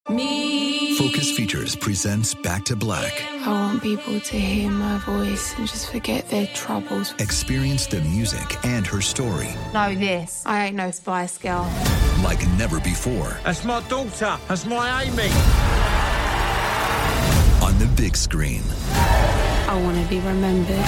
Focus Features presents Back to Black. I want people to hear my voice and just forget their troubles. Experience the music and her story. Know this, I ain't no Spice Girl. Like never before. That's my daughter. That's my Amy. On the big screen. I want to be remembered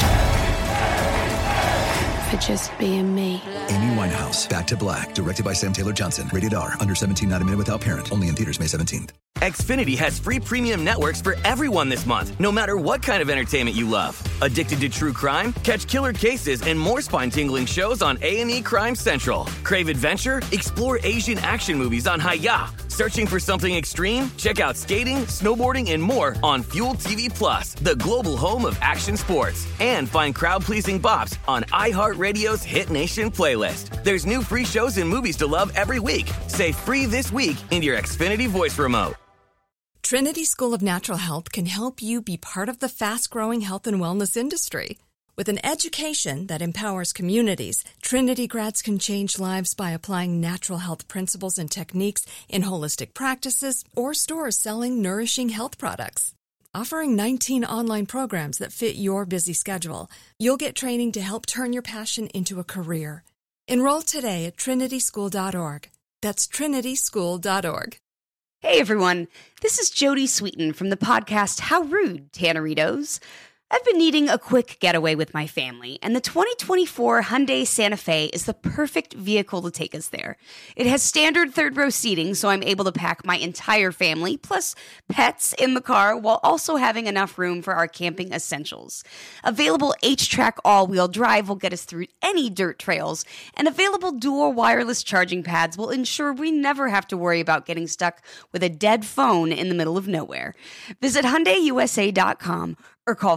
for just being me. Amy Winehouse, Back to Black, directed by Sam Taylor Johnson. Rated R, under 17, not a minute without parent. Only in theaters May 17th. Xfinity has free premium networks for everyone this month, no matter what kind of entertainment you love. Addicted to true crime? Catch killer cases and more spine-tingling shows on A&E Crime Central. Crave adventure? Explore Asian action movies on Hi-YAH. Searching for something extreme? Check out skating, snowboarding, and more on Fuel TV Plus, the global home of action sports. And find crowd-pleasing bops on iHeartRadio's Hit Nation playlist. There's new free shows and movies to love every week. Say free this week in your Xfinity voice remote. Trinity School of Natural Health can help you be part of the fast-growing health and wellness industry. With an education that empowers communities, Trinity grads can change lives by applying natural health principles and techniques in holistic practices or stores selling nourishing health products. Offering 19 online programs that fit your busy schedule, you'll get training to help turn your passion into a career. Enroll today at trinityschool.org. That's trinityschool.org. Hey everyone, this is Jodie Sweetin from the podcast How Rude, Tanneritos. I've been needing a quick getaway with my family, and the 2024 Hyundai Santa Fe is the perfect vehicle to take us there. It has standard third-row seating, so I'm able to pack my entire family, plus pets, in the car, while also having enough room for our camping essentials. Available H-Track all-wheel drive will get us through any dirt trails, and available dual wireless charging pads will ensure we never have to worry about getting stuck with a dead phone in the middle of nowhere. Visit HyundaiUSA.com or call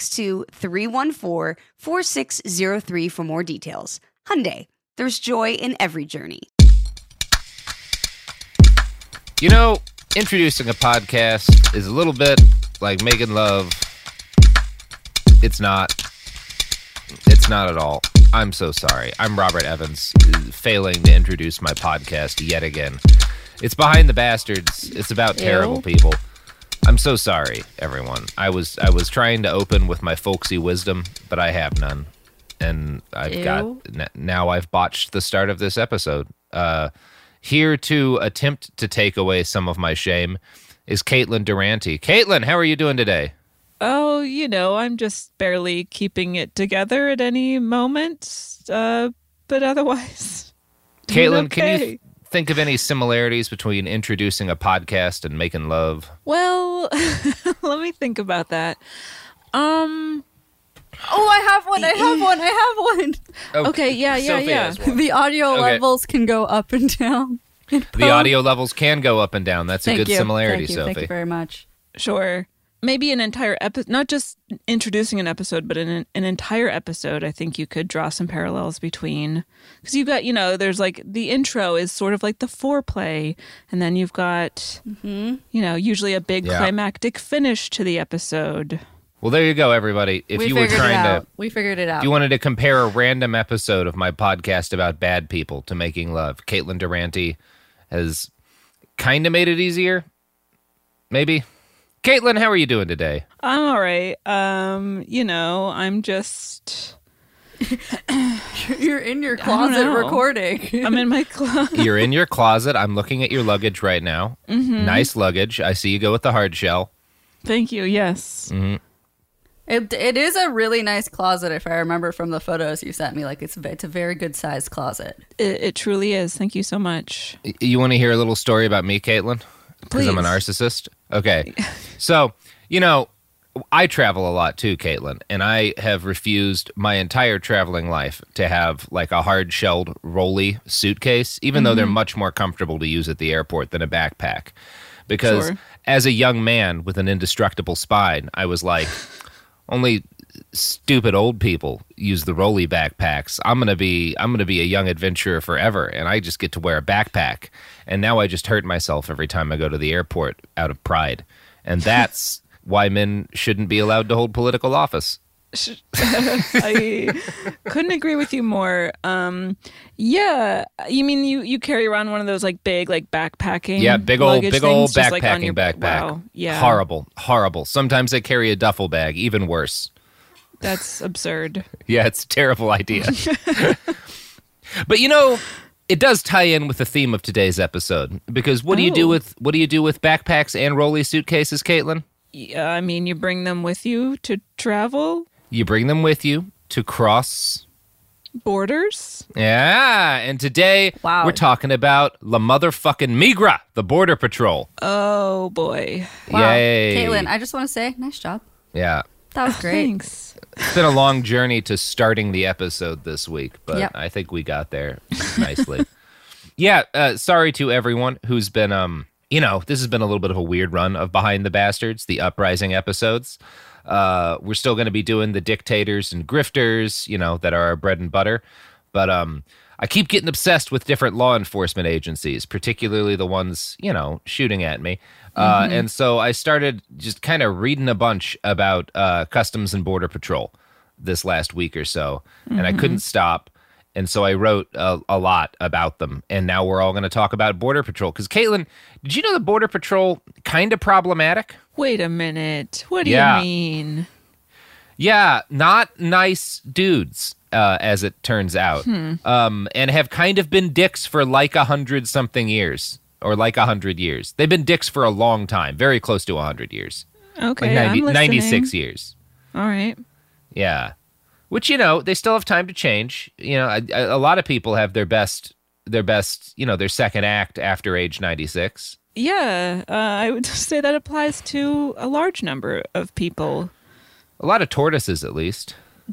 562-314-4603 for more details. Hyundai, there's joy in every journey. You know, introducing a podcast is a little bit like making love. It's not. It's not at all. I'm so sorry. I'm Robert Evans, failing to introduce my podcast yet again. It's Behind the Bastards. It's about terrible people. I'm so sorry, everyone. I was trying to open with my folksy wisdom, but I have none. And now I've botched the start of this episode. Here to attempt to take away some of my shame is Caitlin Durante. Caitlin, how are you doing today? Oh, I'm just barely keeping it together at any moment. But otherwise, Caitlin, okay. Can you think of any similarities between introducing a podcast and making love? Well, let me think about that. Oh, I have one. Okay, yeah. The audio levels can go up and down. The audio levels can go up and down. That's a good similarity, Sophie. Sophie. Thank you very much. Sure. Maybe an entire episode, not just introducing an episode, but in an entire episode, I think you could draw some parallels between. Because you've got, there's like the intro is sort of like the foreplay. And then you've got, usually a big climactic finish to the episode. Well, there you go, everybody. If you were trying to... We figured it out. If you wanted to compare a random episode of my podcast about bad people to making love, Caitlin Durante has kind of made it easier. Maybe. Caitlin, how are you doing today? I'm all right. I'm just... You're in your closet recording. I'm in my closet. You're in your closet. I'm looking at your luggage right now. Mm-hmm. Nice luggage. I see you go with the hard shell. Thank you, yes. Mm-hmm. It is a really nice closet, if I remember from the photos you sent me. Like, it's a very good sized closet. It truly is. Thank you so much. You want to hear a little story about me, Caitlin? Because I'm a narcissist? Okay. So, I travel a lot too, Caitlin, and I have refused my entire traveling life to have like a hard-shelled rolly suitcase, even though they're much more comfortable to use at the airport than a backpack. Because as a young man with an indestructible spine, I was like, only stupid old people use the rolly backpacks. I'm gonna be a young adventurer forever, and I just get to wear a backpack. And now I just hurt myself every time I go to the airport out of pride. And that's why men shouldn't be allowed to hold political office. I couldn't agree with you more. Yeah, you mean you carry around one of those like big like backpacking? Yeah, big old things, just, like, on backpacking your backpack. Wow, yeah, Horrible. Sometimes I carry a duffel bag, even worse. That's absurd. Yeah, it's a terrible idea. But it does tie in with the theme of today's episode, because what do you do with backpacks and rolly suitcases, Caitlin? Yeah, I mean, you bring them with you to travel. You bring them with you to cross borders. Yeah, and today we're talking about La Motherfucking Migra, the Border Patrol. Oh boy! Wow. Yay, Caitlin, I just want to say, nice job. Yeah, that was great. Thanks. It's been a long journey to starting the episode this week, but I think we got there nicely. Yeah, sorry to everyone who's been, this has been a little bit of a weird run of Behind the Bastards, the Uprising episodes. We're still going to be doing the dictators and grifters, that are our bread and butter. But I keep getting obsessed with different law enforcement agencies, particularly the ones, shooting at me. And so I started just kind of reading a bunch about Customs and Border Patrol this last week or so, and I couldn't stop. And so I wrote a lot about them, and now we're all going to talk about Border Patrol. Because, Caitlin, did you know the Border Patrol kind of problematic? Wait a minute. What do you mean? Yeah, not nice dudes, as it turns out, and have kind of been dicks for like 100-something years, or like 100 years. They've been dicks for a long time, very close to 100 years. Okay, like I'm listening. 96 years. All right. Yeah. Which, they still have time to change. A lot of people have their best, their second act after age 96. Yeah, I would say that applies to a large number of people. A lot of tortoises, at least.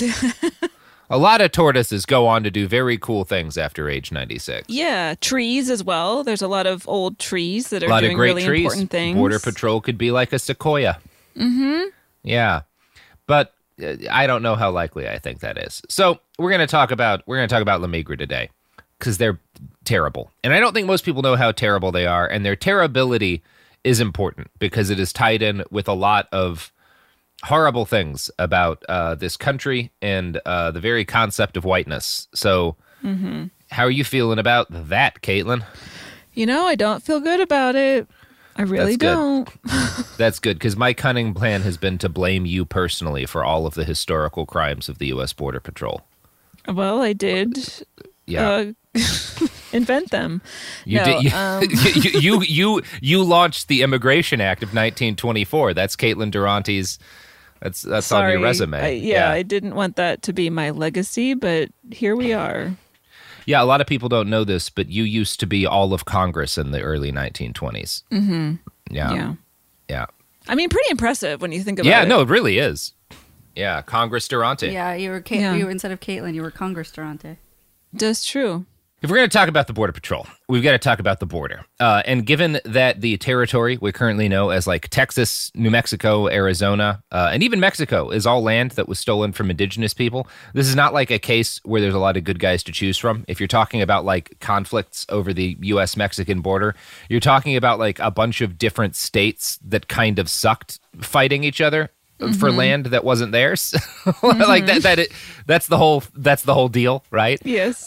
A lot of tortoises go on to do very cool things after age 96. Yeah, trees as well. There's a lot of old trees that are doing really trees. Important things. Border Patrol could be like a sequoia. Mm-hmm. Yeah. But I don't know how likely I think that is. So we're going to talk about La Migra today, because they're terrible. And I don't think most people know how terrible they are. And their terribility is important because it is tied in with a lot of horrible things about this country and the very concept of whiteness. So how are you feeling about that, Caitlin? I don't feel good about it. I really don't. That's good, because my cunning plan has been to blame you personally for all of the historical crimes of the U.S. Border Patrol. Well, I did. Yeah. Invent them. You did. You launched the Immigration Act of 1924. That's Caitlin Durante's. That's on your resume. I didn't want that to be my legacy, but here we are. Yeah, a lot of people don't know this, but you used to be all of Congress in the early 1920s. Mm-hmm. Yeah. I mean, pretty impressive when you think about it. Yeah, no, it really is. Yeah, Congress Durante. Yeah, you were instead of Caitlin, you were Congress Durante. That's true. If we're going to talk about the Border Patrol, we've got to talk about the border. And given that the territory we currently know as like Texas, New Mexico, Arizona, and even Mexico is all land that was stolen from indigenous people, this is not like a case where there's a lot of good guys to choose from. If you're talking about like conflicts over the U.S.-Mexican border, you're talking about like a bunch of different states that kind of sucked fighting each other for land that wasn't theirs. Like that's the whole deal, right? Yes.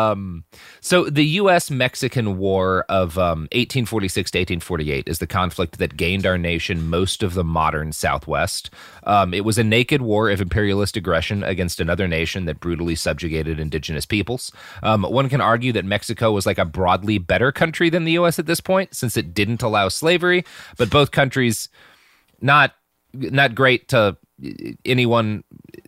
So the U.S.-Mexican War of 1846 to 1848 is the conflict that gained our nation most of the modern Southwest. It was a naked war of imperialist aggression against another nation that brutally subjugated indigenous peoples. One can argue that Mexico was like a broadly better country than the U.S. at this point, since it didn't allow slavery, but both countries not great to anyone,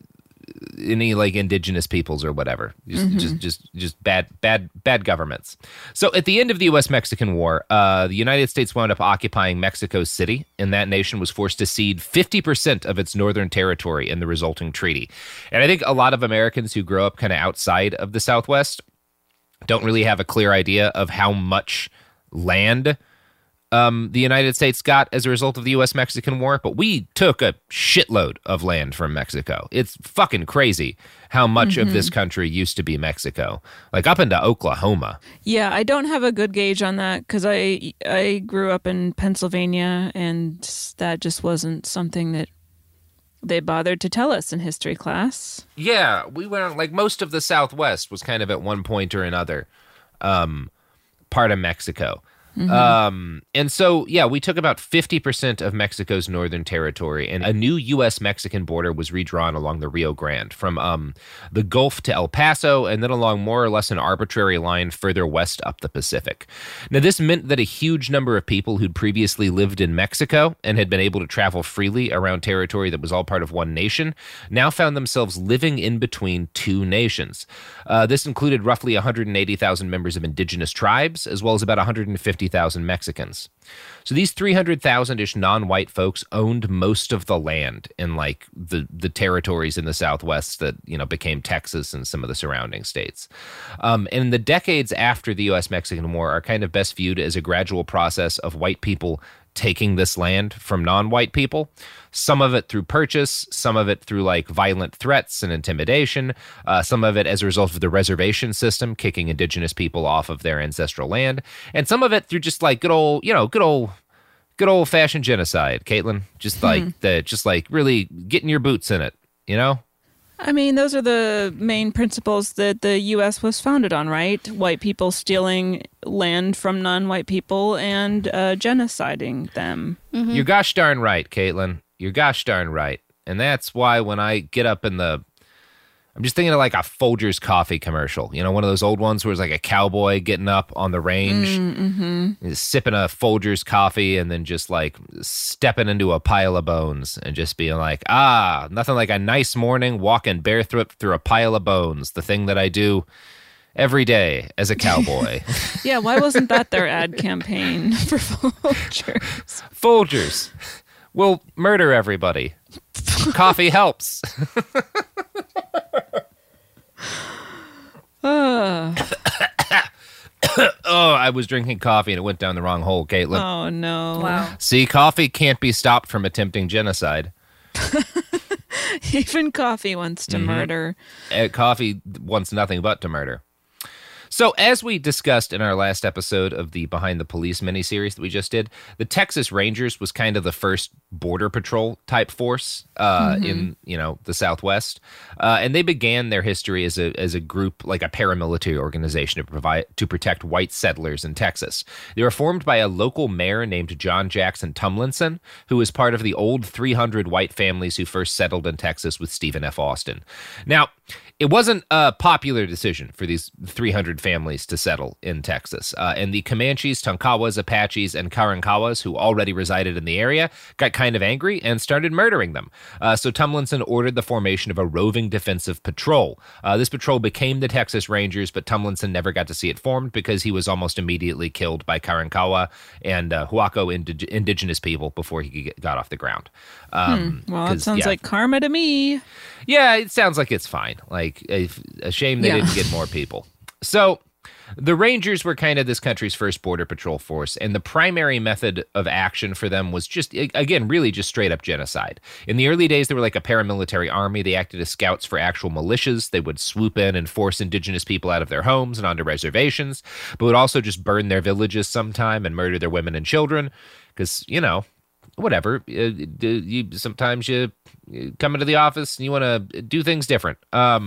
any like indigenous peoples or whatever. Just bad governments. So at the end of the U.S.-Mexican War, the United States wound up occupying Mexico City, and that nation was forced to cede 50% of its northern territory in the resulting treaty. And I think a lot of Americans who grow up kind of outside of the Southwest don't really have a clear idea of how much land the United States got as a result of the U.S.-Mexican War, but we took a shitload of land from Mexico. It's fucking crazy how much of this country used to be Mexico, like up into Oklahoma. Yeah, I don't have a good gauge on that because I grew up in Pennsylvania, and that just wasn't something that they bothered to tell us in history class. Yeah, we went like most of the Southwest was kind of at one point or another part of Mexico. And so, yeah, we took about 50% of Mexico's northern territory, and a new U.S.-Mexican border was redrawn along the Rio Grande from the Gulf to El Paso, and then along more or less an arbitrary line further west up the Pacific. Now, this meant that a huge number of people who'd previously lived in Mexico and had been able to travel freely around territory that was all part of one nation now found themselves living in between two nations. This included roughly 180,000 members of indigenous tribes, as well as about 150,000 Mexicans. So these 300,000-ish non-white folks owned most of the land in like the territories in the Southwest that, you know, became Texas and some of the surrounding states. And the decades after the U.S.-Mexican War are kind of best viewed as a gradual process of white people taking this land from non-white people, some of it through purchase, some of it through like violent threats and intimidation, some of it as a result of the reservation system kicking indigenous people off of their ancestral land, and some of it through just like good old fashioned genocide, Caitlin. Just like really getting your boots in it, you know? I mean, those are the main principles that the U.S. was founded on, right? White people stealing land from non-white people and genociding them. You're gosh darn right, Caitlin. You're gosh darn right. And that's why when I get up in I'm just thinking of like a Folgers coffee commercial. You know, one of those old ones where it's like a cowboy getting up on the range, sipping a Folgers coffee and then just like stepping into a pile of bones and just being like, nothing like a nice morning walking barefoot through a pile of bones, the thing that I do every day as a cowboy. Yeah, why wasn't that their ad campaign for Folgers? Folgers will murder everybody. Coffee helps. I was drinking coffee and it went down the wrong hole, Caitlin. Oh, no. Wow. See, coffee can't be stopped from attempting genocide. Even coffee wants to murder. Coffee wants nothing but to murder. So, as we discussed in our last episode of the Behind the Police miniseries that we just did, the Texas Rangers was kind of the first border patrol type force in, you know, the Southwest, and they began their history as a group, like a paramilitary organization to protect white settlers in Texas. They were formed by a local mayor named John Jackson Tumlinson, who was part of the old 300 white families who first settled in Texas with Stephen F. Austin. Now, it wasn't a popular decision for these 300 families to settle in Texas, and the Comanches, Tonkawas, Apaches, and Karankawas, who already resided in the area, got kind of angry and started murdering them. So Tumlinson ordered the formation of a roving defensive patrol. This patrol became the Texas Rangers, but Tumlinson never got to see it formed because he was almost immediately killed by Karankawa and Huaco indigenous people before he got off the ground. Well, it sounds like karma to me. Yeah, it sounds like it's fine. Like, a shame they didn't get more people. So, the Rangers were kind of this country's first border patrol force, and the primary method of action for them was just, again, really just straight up genocide. In the early days, they were like a paramilitary army. They acted as scouts for actual militias. They would swoop in and force indigenous people out of their homes and onto reservations, but would also just burn their villages sometime and murder their women and children, because, you know, whatever. Sometimes you come into the office and you want to do things different.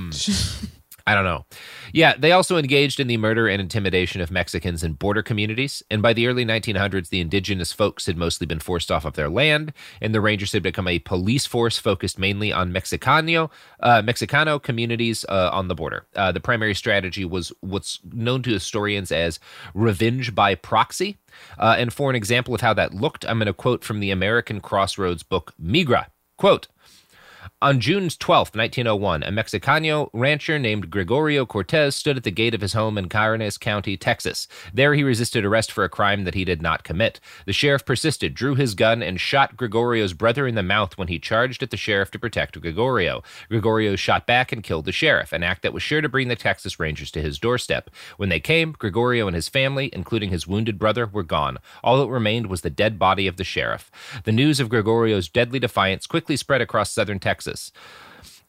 I don't know. Yeah, they also engaged in the murder and intimidation of Mexicans in border communities, and by the early 1900s, the indigenous folks had mostly been forced off of their land, and the Rangers had become a police force focused mainly on Mexicano communities on the border. The primary strategy was what's known to historians as revenge by proxy, and for an example of how that looked, I'm going to quote from the American Crossroads book, Migra. Quote, "On June 12, 1901, a Mexicano rancher named Gregorio Cortez stood at the gate of his home in Carones County, Texas. There he resisted arrest for a crime that he did not commit. The sheriff persisted, drew his gun, and shot Gregorio's brother in the mouth when he charged at the sheriff to protect Gregorio. Gregorio shot back and killed the sheriff, an act that was sure to bring the Texas Rangers to his doorstep. When they came, Gregorio and his family, including his wounded brother, were gone. All that remained was the dead body of the sheriff. The news of Gregorio's deadly defiance quickly spread across southern Texas.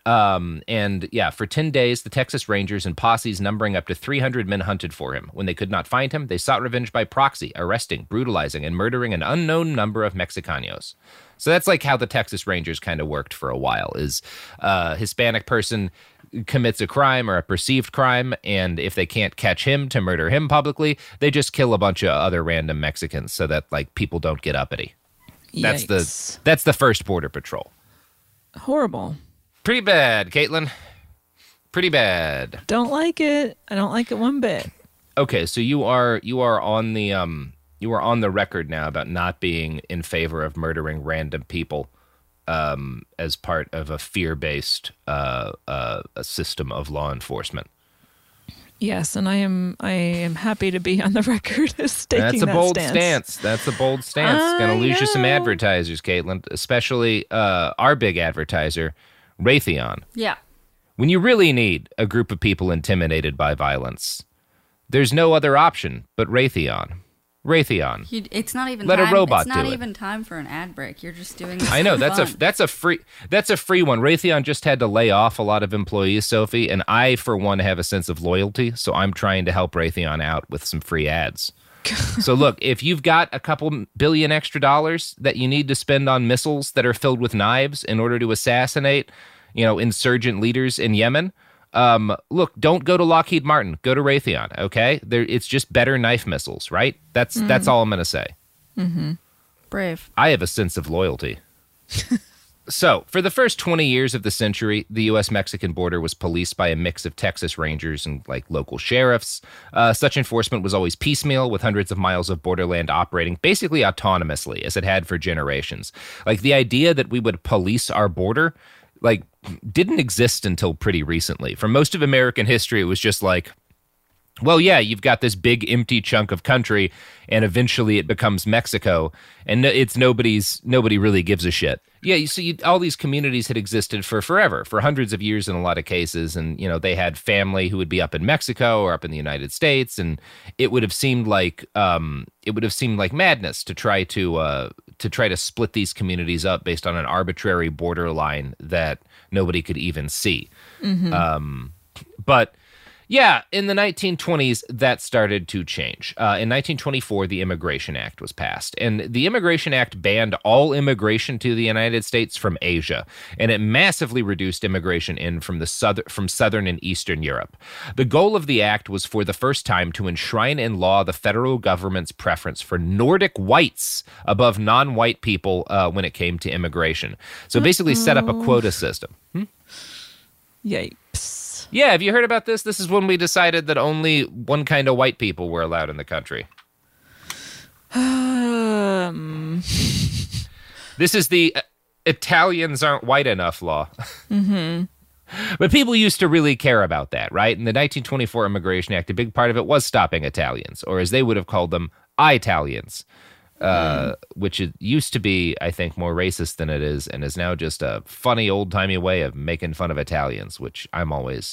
And yeah, for 10 days, the Texas Rangers and posses numbering up to 300 men hunted for him. When they could not find him, they sought revenge by proxy, arresting, brutalizing, and murdering an unknown number of Mexicanos. So that's like how the Texas Rangers kind of worked for a while, is a Hispanic person commits a crime or a perceived crime, and if they can't catch him to murder him publicly, they just kill a bunch of other random Mexicans so that like people don't get uppity. Yikes. That's the first Border Patrol. Horrible. Pretty bad, Caitlin. Pretty bad. Don't like it. I don't like it one bit. Okay, so you are on the record now about not being in favor of murdering random people as part of a fear-based a system of law enforcement. Yes, and I am happy to be on the record as taking That's a that bold stance. That's a bold stance. Gonna lose you some advertisers, Caitlin, especially our big advertiser, Raytheon. Yeah. When you really need a group of people intimidated by violence, there's no other option but Raytheon. Raytheon. It's not even Let time. a robot it's not do it. even time for an ad break. You're just doing this I know for that's fun. a free one. Raytheon just had to lay off a lot of employees, Sophie, and I for one have a sense of loyalty, so I'm trying to help Raytheon out with some free ads. So look, if you've got a couple billion extra dollars that you need to spend on missiles that are filled with knives in order to assassinate, insurgent leaders in Yemen, look, don't go to Lockheed Martin. Go to Raytheon, okay? It's just better knife missiles, right? That's all I'm going to say. Mm-hmm. Brave. I have a sense of loyalty. So, for the first 20 years of the century, the U.S.-Mexican border was policed by a mix of Texas Rangers and, local sheriffs. Such enforcement was always piecemeal, with hundreds of miles of borderland operating basically autonomously, as it had for generations. The idea that we would police our border, didn't exist until pretty recently. For most of American history, it was just well, yeah, you've got this big empty chunk of country, and eventually it becomes Mexico, and nobody really gives a shit. Yeah, you see, all these communities had existed for forever, for hundreds of years in a lot of cases, and they had family who would be up in Mexico or up in the United States, and it would have seemed like madness to try to split these communities up based on an arbitrary borderline that nobody could even see. Mm-hmm. But yeah, in the 1920s, that started to change. In 1924, the Immigration Act was passed, and the Immigration Act banned all immigration to the United States from Asia, and it massively reduced immigration in from Southern and Eastern Europe. The goal of the act was for the first time to enshrine in law the federal government's preference for Nordic whites above non-white people when it came to immigration. So basically set up a quota system. Yikes. Yeah, have you heard about this? This is when we decided that only one kind of white people were allowed in the country. This is the Italians aren't white enough law. Mm-hmm. But people used to really care about that, right? In the 1924 Immigration Act, a big part of it was stopping Italians, or as they would have called them, Italians, which it used to be, I think, more racist than it is, and is now just a funny old-timey way of making fun of Italians, which I'm always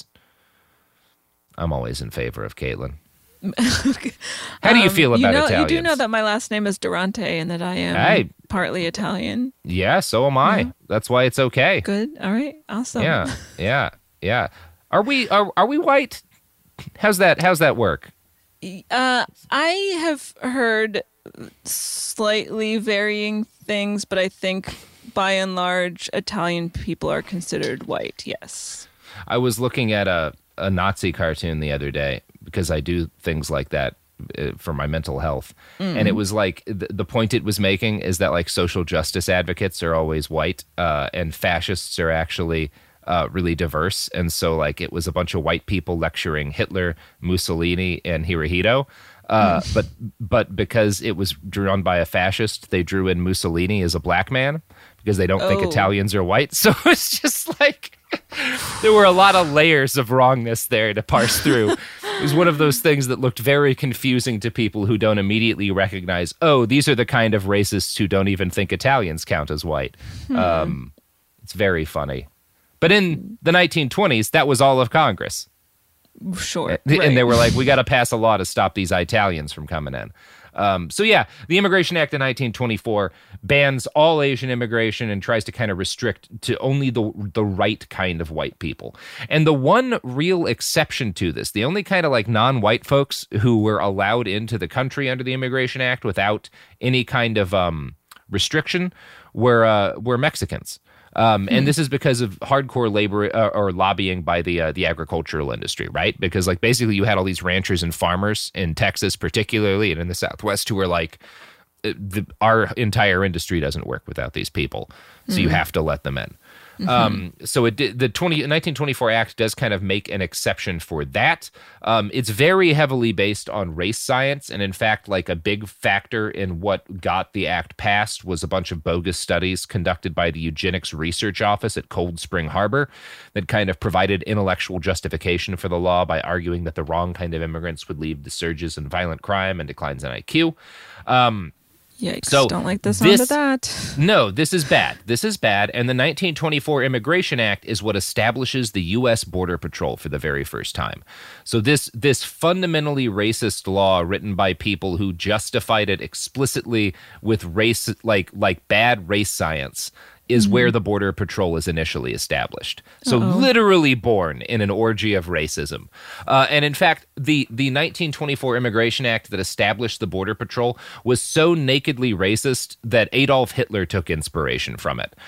in favor of, Caitlin. How do you feel about Italians? You do know that my last name is Durante and that I am partly Italian. Yeah, so am I. Yeah. That's why it's okay. Good. All right. Awesome. Yeah. Are we white? How's that work? I have heard slightly varying things, but I think by and large, Italian people are considered white. Yes. I was looking at a Nazi cartoon the other day because I do things like that for my mental health. And it was the point it was making is that social justice advocates are always white and fascists are actually really diverse. And so it was a bunch of white people lecturing Hitler, Mussolini, and Hirohito. But because it was drawn by a fascist, they drew in Mussolini as a black man because they don't think Italians are white. So it's just there were a lot of layers of wrongness there to parse through. It was one of those things that looked very confusing to people who don't immediately recognize, these are the kind of racists who don't even think Italians count as white. It's very funny. But in the 1920s, that was all of Congress. Sure. And they were we got to pass a law to stop these Italians from coming in. So yeah, the Immigration Act of 1924 bans all Asian immigration and tries to kind of restrict to only the right kind of white people. And the one real exception to this, the only kind of like non-white folks who were allowed into the country under the Immigration Act without any kind of restriction were Mexicans. And this is because of hardcore labor or lobbying by the agricultural industry, right? Because like basically you had all these ranchers and farmers in Texas particularly and in the Southwest who were like, our entire industry doesn't work without these people, so you have to let them in. So it did, the 1924 Act does kind of make an exception for that. It's very heavily based on race science, and in fact, like a big factor in what got the act passed was a bunch of bogus studies conducted by the Eugenics Research Office at Cold Spring Harbor that kind of provided intellectual justification for the law by arguing that the wrong kind of immigrants would lead to surges in violent crime and declines in IQ. Yikes, so don't like the sound of that. No, this is bad. This is bad. And the 1924 Immigration Act is what establishes the U.S. Border Patrol for the very first time. So this fundamentally racist law written by people who justified it explicitly with race, like bad race science, is where the Border Patrol is initially established. So literally born in an orgy of racism. And in fact, the 1924 Immigration Act that established the Border Patrol was so nakedly racist that Adolf Hitler took inspiration from it.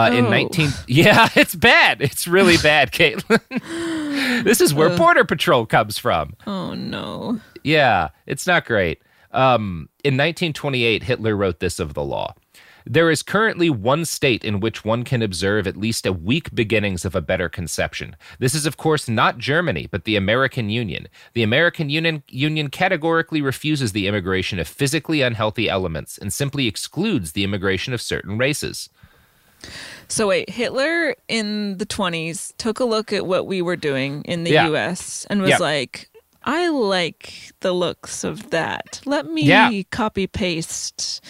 Yeah, it's bad. It's really bad, Caitlin. This is where Border Patrol comes from. Oh, no. Yeah, it's not great. In 1928, Hitler wrote this of the law. There is currently one state in which one can observe at least a weak beginnings of a better conception. This is, of course, not Germany, but the American Union. The American Union categorically refuses the immigration of physically unhealthy elements and simply excludes the immigration of certain races. So wait, Hitler in the 20s took a look at what we were doing in the U.S. and was like, I like the looks of that. Let me copy-paste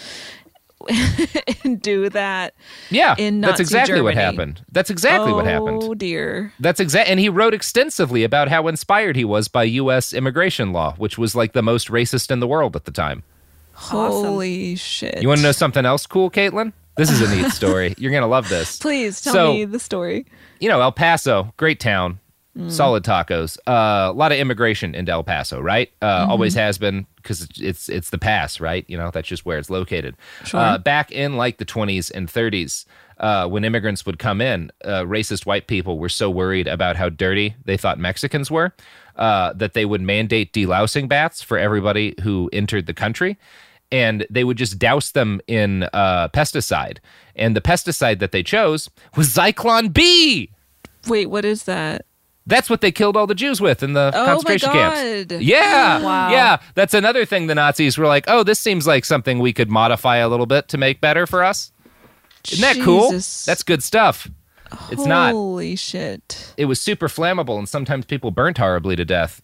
and do that. Yeah, in Nazi that's exactly Germany. what happened. That's exactly what happened. Oh dear. That's and he wrote extensively about how inspired he was by U.S. immigration law, which was like the most racist in the world at the time. Holy shit. You want to know something else cool, Caitlin? This is a neat story. You're gonna love this. Please tell me the story. You know, El Paso, great town. Solid tacos. A lot of immigration into El Paso, right? Always has been, because it's the pass, right? You know, that's just where it's located. Sure. Back in like the 20s and 30s, when immigrants would come in, racist white people were so worried about how dirty they thought Mexicans were that they would mandate delousing baths for everybody who entered the country. And they would just douse them in pesticide. And the pesticide that they chose was Zyklon B. Wait, what is that? That's what they killed all the Jews with in the concentration camps. God. Yeah. Wow. Yeah. That's another thing the Nazis were like, oh, this seems like something we could modify a little bit to make better for us. Isn't that cool? That's good stuff. It's not. Holy shit. It was super flammable, and sometimes people burnt horribly to death.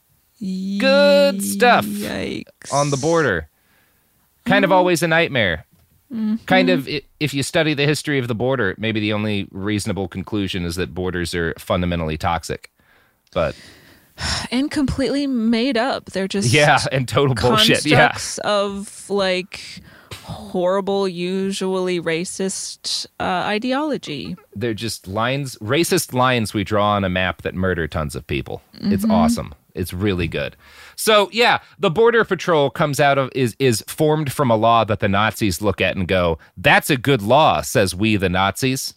Good stuff. Yikes. On the border. Kind of always a nightmare. Kind of, if you study the history of the border, maybe the only reasonable conclusion is that borders are fundamentally toxic. But and completely made up. They're just and total bullshit. Constructs of like horrible, usually racist ideology. They're just racist lines we draw on a map that murder tons of people. It's awesome. It's really good. So yeah, the Border Patrol comes out of is formed from a law that the Nazis look at and go, "That's a good law," says we the Nazis.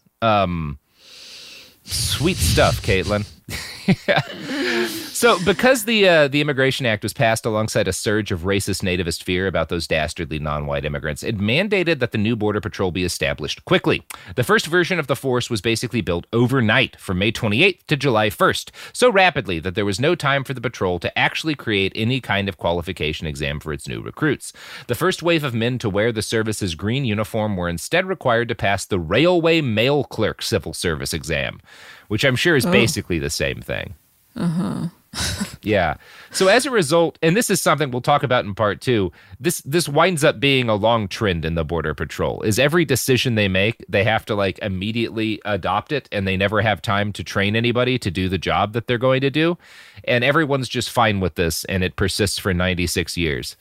Sweet stuff, Caitlin. So because the Immigration Act was passed alongside a surge of racist nativist fear about those dastardly non-white immigrants, it mandated that the new Border Patrol be established quickly. The first version of the force was basically built overnight from May 28th to July 1st, so rapidly that there was no time for the patrol to actually create any kind of qualification exam for its new recruits. The first wave of men to wear the service's green uniform were instead required to pass the Railway Mail Clerk Civil Service exam, which I'm sure is basically the same thing. Yeah. So as a result, and this is something we'll talk about in part 2, this winds up being a long trend in the Border Patrol, is every decision they make, they have to like immediately adopt it, and they never have time to train anybody to do the job that they're going to do. And everyone's just fine with this, and it persists for 96 years.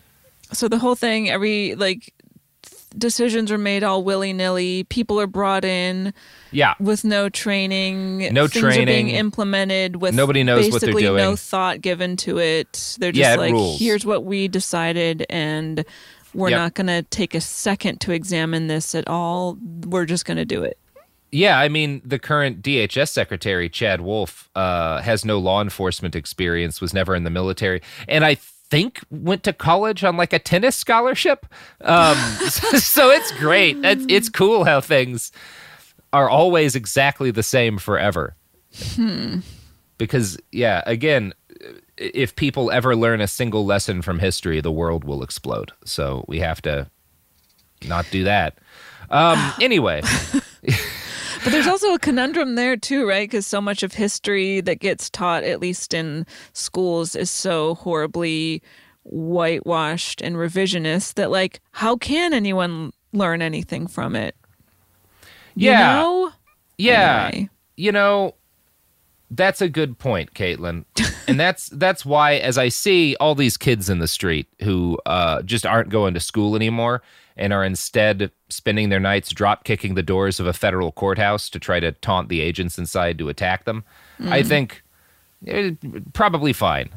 So the whole thing, decisions are made all willy-nilly. People are brought in with no training. Things are being implemented with nobody knows what they're doing. No thought given to it. They're just rules. Here's what we decided, and we're not going to take a second to examine this at all. We're just going to do it. Yeah, I mean, the current DHS secretary, Chad Wolf, has no law enforcement experience, was never in the military, and I think went to college on like a tennis scholarship. So it's great. It's cool how things are always exactly the same forever. Because, again, if people ever learn a single lesson from history, the world will explode. So we have to not do that. Anyway. But there's also a conundrum there too, right? Because so much of history that gets taught, at least in schools, is so horribly whitewashed and revisionist that, like, how can anyone learn anything from it? Yeah. You know? Yeah. Anyway. You know, that's a good point, Caitlin. And that's why, as I see all these kids in the street who just aren't going to school anymore and are instead spending their nights drop kicking the doors of a federal courthouse to try to taunt the agents inside to attack them, I think probably fine.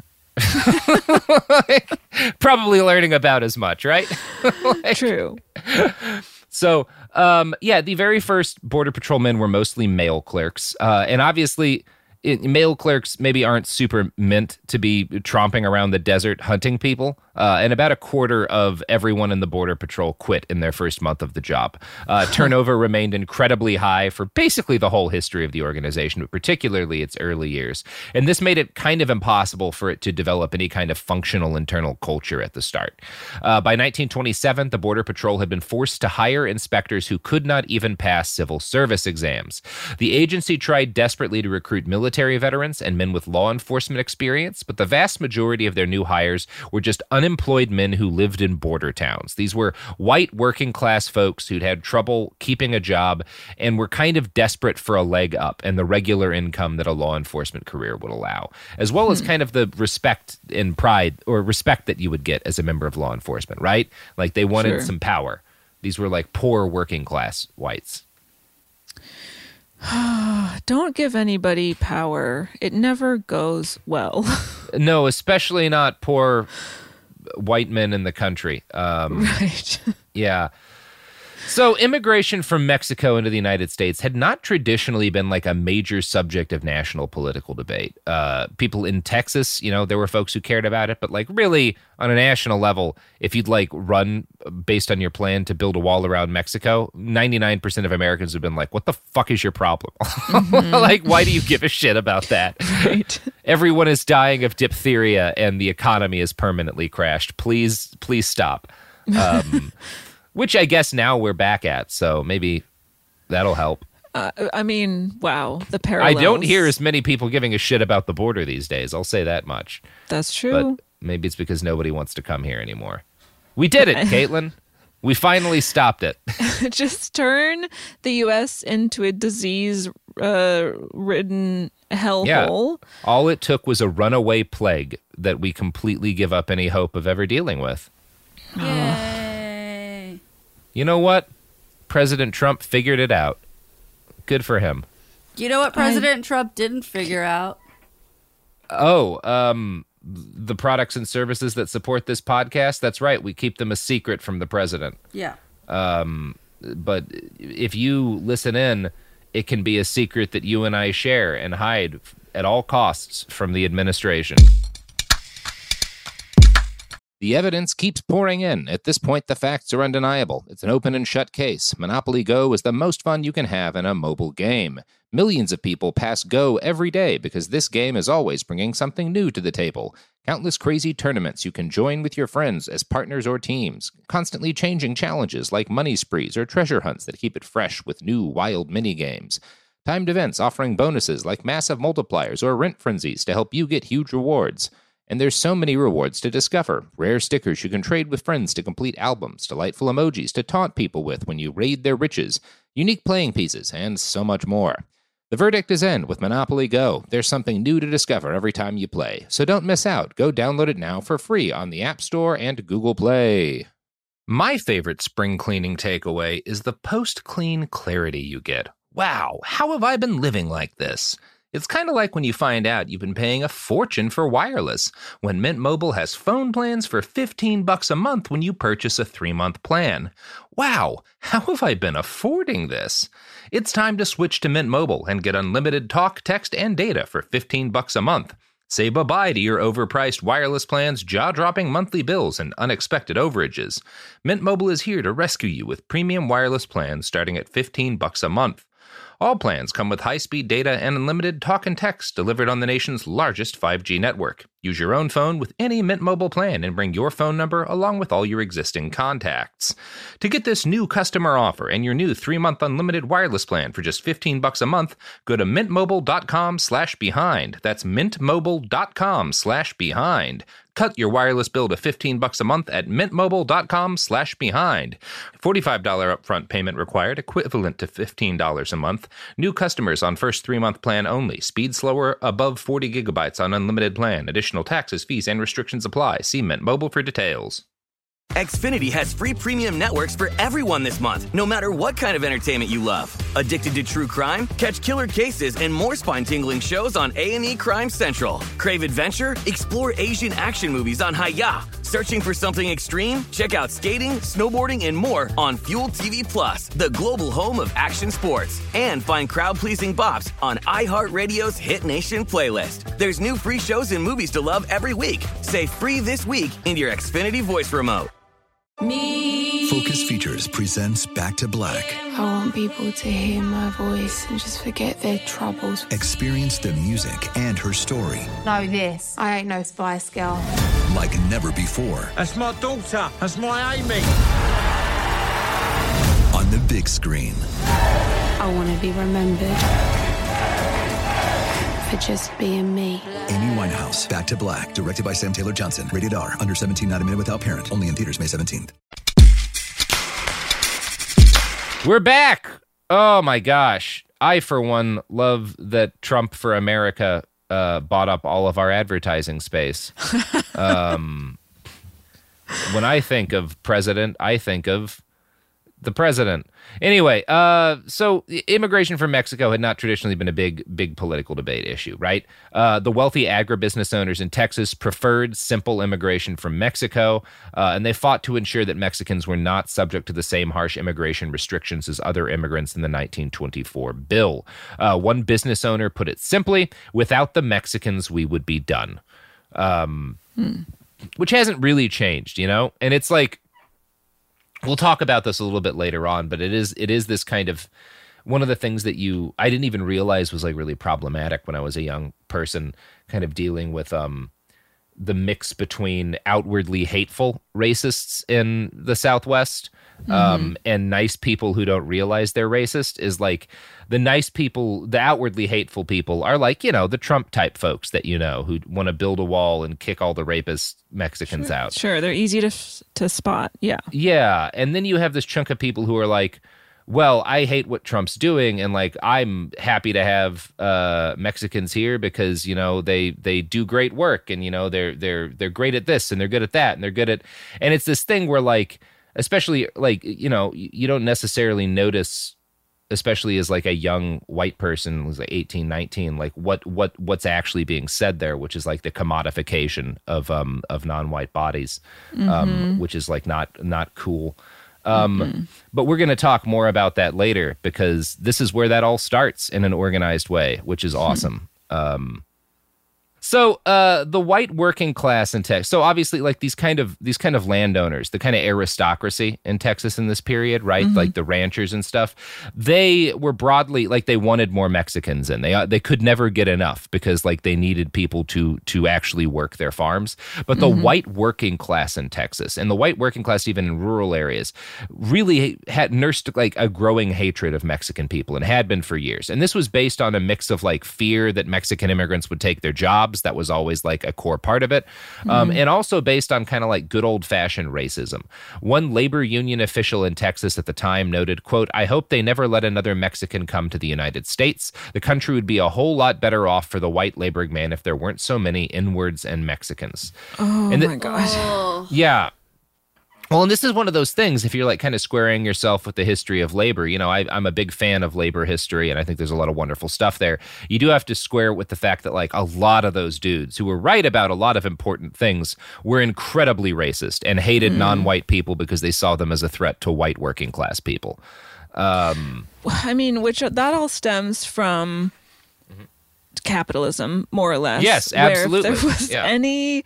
Probably learning about as much, right? True. So, the very first Border Patrol men were mostly male clerks. And obviously, male clerks maybe aren't super meant to be tromping around the desert hunting people. And about a quarter of everyone in the Border Patrol quit in their first month of the job. Turnover remained incredibly high for basically the whole history of the organization, but particularly its early years. And this made it kind of impossible for it to develop any kind of functional internal culture at the start. By 1927, the Border Patrol had been forced to hire inspectors who could not even pass civil service exams. The agency tried desperately to recruit military veterans and men with law enforcement experience, but the vast majority of their new hires were just unemployed men who lived in border towns. These were white working class folks who'd had trouble keeping a job and were kind of desperate for a leg up and the regular income that a law enforcement career would allow, as well as kind of the respect and pride or respect that you would get as a member of law enforcement, right? Like they wanted some power. These were like poor working class whites. Don't give anybody power. It never goes well. No, especially not poor white men in the country. Right. Yeah. So immigration from Mexico into the United States had not traditionally been like a major subject of national political debate. People in Texas, there were folks who cared about it, but like really on a national level, if you'd like run based on your plan to build a wall around Mexico, 99% of Americans have been like, what the fuck is your problem? Like, why do you give a shit about that? Right. Everyone is dying of diphtheria and the economy is permanently crashed. Please stop. Which I guess now we're back at, so maybe that'll help. I mean, wow, the parallels. I don't hear as many people giving a shit about the border these days, I'll say that much. That's true. But maybe it's because nobody wants to come here anymore. We did it, Caitlin. We finally stopped it. Just turn the U.S. into a disease-ridden hellhole. Yeah. All it took was a runaway plague that we completely give up any hope of ever dealing with. Yay. You know what? President Trump figured it out. Good for him. You know what President Trump didn't figure out? The products and services that support this podcast. That's right. We keep them a secret from the president. Yeah. But if you listen in, it can be a secret that you and I share and hide at all costs from the administration. The evidence keeps pouring in. At this point, the facts are undeniable. It's an open and shut case. Monopoly Go is the most fun you can have in a mobile game. Millions of people pass Go every day because this game is always bringing something new to the table. Countless crazy tournaments you can join with your friends as partners or teams. Constantly changing challenges like money sprees or treasure hunts that keep it fresh with new wild mini-games. Timed events offering bonuses like massive multipliers or rent frenzies to help you get huge rewards. And there's so many rewards to discover. Rare stickers you can trade with friends to complete albums, delightful emojis to taunt people with when you raid their riches, unique playing pieces, and so much more. The verdict is in with Monopoly Go. There's something new to discover every time you play. So don't miss out. Go download it now for free on the App Store and Google Play. My favorite spring cleaning takeaway is the post-clean clarity you get. Wow, how have I been living like this? It's kind of like when you find out you've been paying a fortune for wireless, when Mint Mobile has phone plans for $15 a month when you purchase a 3-month plan. Wow, how have I been affording this? It's time to switch to Mint Mobile and get unlimited talk, text, and data for $15 a month. Say bye-bye to your overpriced wireless plans, jaw-dropping monthly bills, and unexpected overages. Mint Mobile is here to rescue you with premium wireless plans starting at $15 a month. All plans come with high-speed data and unlimited talk and text delivered on the nation's largest 5G network. Use your own phone with any Mint Mobile plan and bring your phone number along with all your existing contacts. To get this new customer offer and your new 3-month unlimited wireless plan for just $15 a month, go to mintmobile.com/behind. That's mintmobile.com/behind. Cut your wireless bill to $15 a month at mintmobile.com/behind. $45 upfront payment required, equivalent to $15 a month. New customers on first 3-month plan only. Speed slower, above 40 gigabytes on unlimited plan. Additional taxes, fees, and restrictions apply. See Mint Mobile for details. Xfinity has free premium networks for everyone this month, no matter what kind of entertainment you love. Addicted to true crime? Catch killer cases and more spine-tingling shows on A&E Crime Central. Crave adventure? Explore Asian action movies on Hi-YAH. Searching for something extreme? Check out skating, snowboarding, and more on Fuel TV Plus, the global home of action sports. And find crowd-pleasing bops on iHeartRadio's Hit Nation playlist. There's new free shows and movies to love every week. Say free this week in your Xfinity voice remote. Focus Features presents Back to Black. I want people to hear my voice and just forget their troubles. Experience the music and her story Know this, I ain't no Spice Girl. like never before. That's my daughter. That's my Amy. On the big screen. I want to be remembered for just being me. Amy Winehouse, Back to Black, directed by Sam Taylor Johnson. Rated R, under 17, not a minute without parent. Only in theaters May 17th. We're back! Oh my gosh. I, for one, love that Trump for America bought up all of our advertising space. When I think of president, I think of the president. Anyway, so immigration from Mexico had not traditionally been a big political debate issue, right? The wealthy agribusiness owners in Texas preferred simple immigration from Mexico, and they fought to ensure that Mexicans were not subject to the same harsh immigration restrictions as other immigrants in the 1924 bill. One business owner put it simply, without the Mexicans, we would be done. Which hasn't really changed, you know? And it's like, we'll talk about this a little bit later on, but it is this kind of one of the things that I didn't even realize was like really problematic when I was a young person, kind of dealing with the mix between outwardly hateful racists in the Southwest and nice people who don't realize they're racist. Is like the nice people, the outwardly hateful people are like, you know, the Trump type folks that, you know, who want to build a wall and kick all the rapist Mexicans out. Sure, they're easy to spot. Yeah. Yeah, and then you have this chunk of people who are like, well, I hate what Trump's doing, and like I'm happy to have Mexicans here because, you know, they do great work, and, you know, they're great at this and they're good at that and they're good at, and it's this thing where like, especially like, you know, you don't necessarily notice, especially as like a young white person who's like 18, 19, like what's actually being said there, which is like the commodification of non-white bodies, which is like not cool. But we're going to talk more about that later because this is where that all starts in an organized way, which is awesome. So the white working class in Texas, so obviously like these kind of landowners, the kind of aristocracy in Texas in this period, right? Like the ranchers and stuff, they were broadly like they wanted more Mexicans in. They could never get enough because like they needed people to actually work their farms. But the white working class in Texas, and the white working class even in rural areas, really had nursed like a growing hatred of Mexican people and had been for years. And this was based on a mix of like fear that Mexican immigrants would take their jobs, jobs. That was always like a core part of it. And also based on kind of like good old-fashioned racism. One labor union official in Texas at the time noted, quote, "I hope they never let another Mexican come to the United States. The country would be a whole lot better off for the white laboring man if there weren't so many N-words and Mexicans." Oh, my God. Yeah. Well, and this is one of those things, if you're like kind of squaring yourself with the history of labor, you know, I'm a big fan of labor history, and I think there's a lot of wonderful stuff there. You do have to square it with the fact that like a lot of those dudes who were right about a lot of important things were incredibly racist and hated non-white people because they saw them as a threat to white working class people. I mean, which that all stems from capitalism, more or less. Yes, absolutely. Where if there was any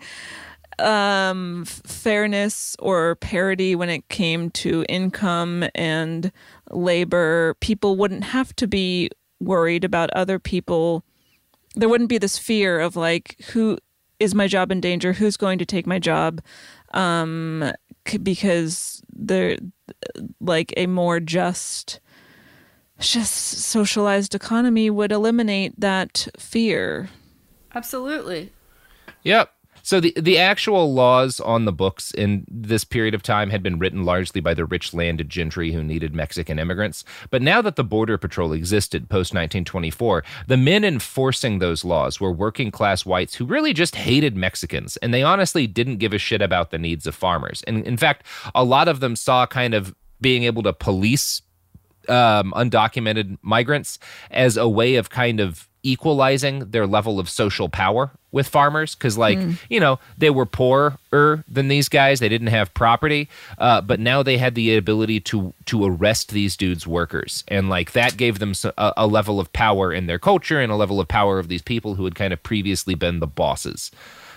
fairness or parity when it came to income and labor, people wouldn't have to be worried about other people. There wouldn't be this fear of like, who is my job in danger? Who's going to take my job? Because they're like a more just socialized economy would eliminate that fear. Absolutely. Yep. So the actual laws on the books in this period of time had been written largely by the rich landed gentry who needed Mexican immigrants. But now that the Border Patrol existed post-1924, the men enforcing those laws were working class whites who really just hated Mexicans, and they honestly didn't give a shit about the needs of farmers. And in fact, a lot of them saw kind of being able to police undocumented migrants as a way of kind of equalizing their level of social power with farmers, because like you know, they were poorer than these guys, they didn't have property, but now they had the ability to arrest these dudes' workers, and like that gave them a level of power in their culture and a level of power of these people who had kind of previously been the bosses.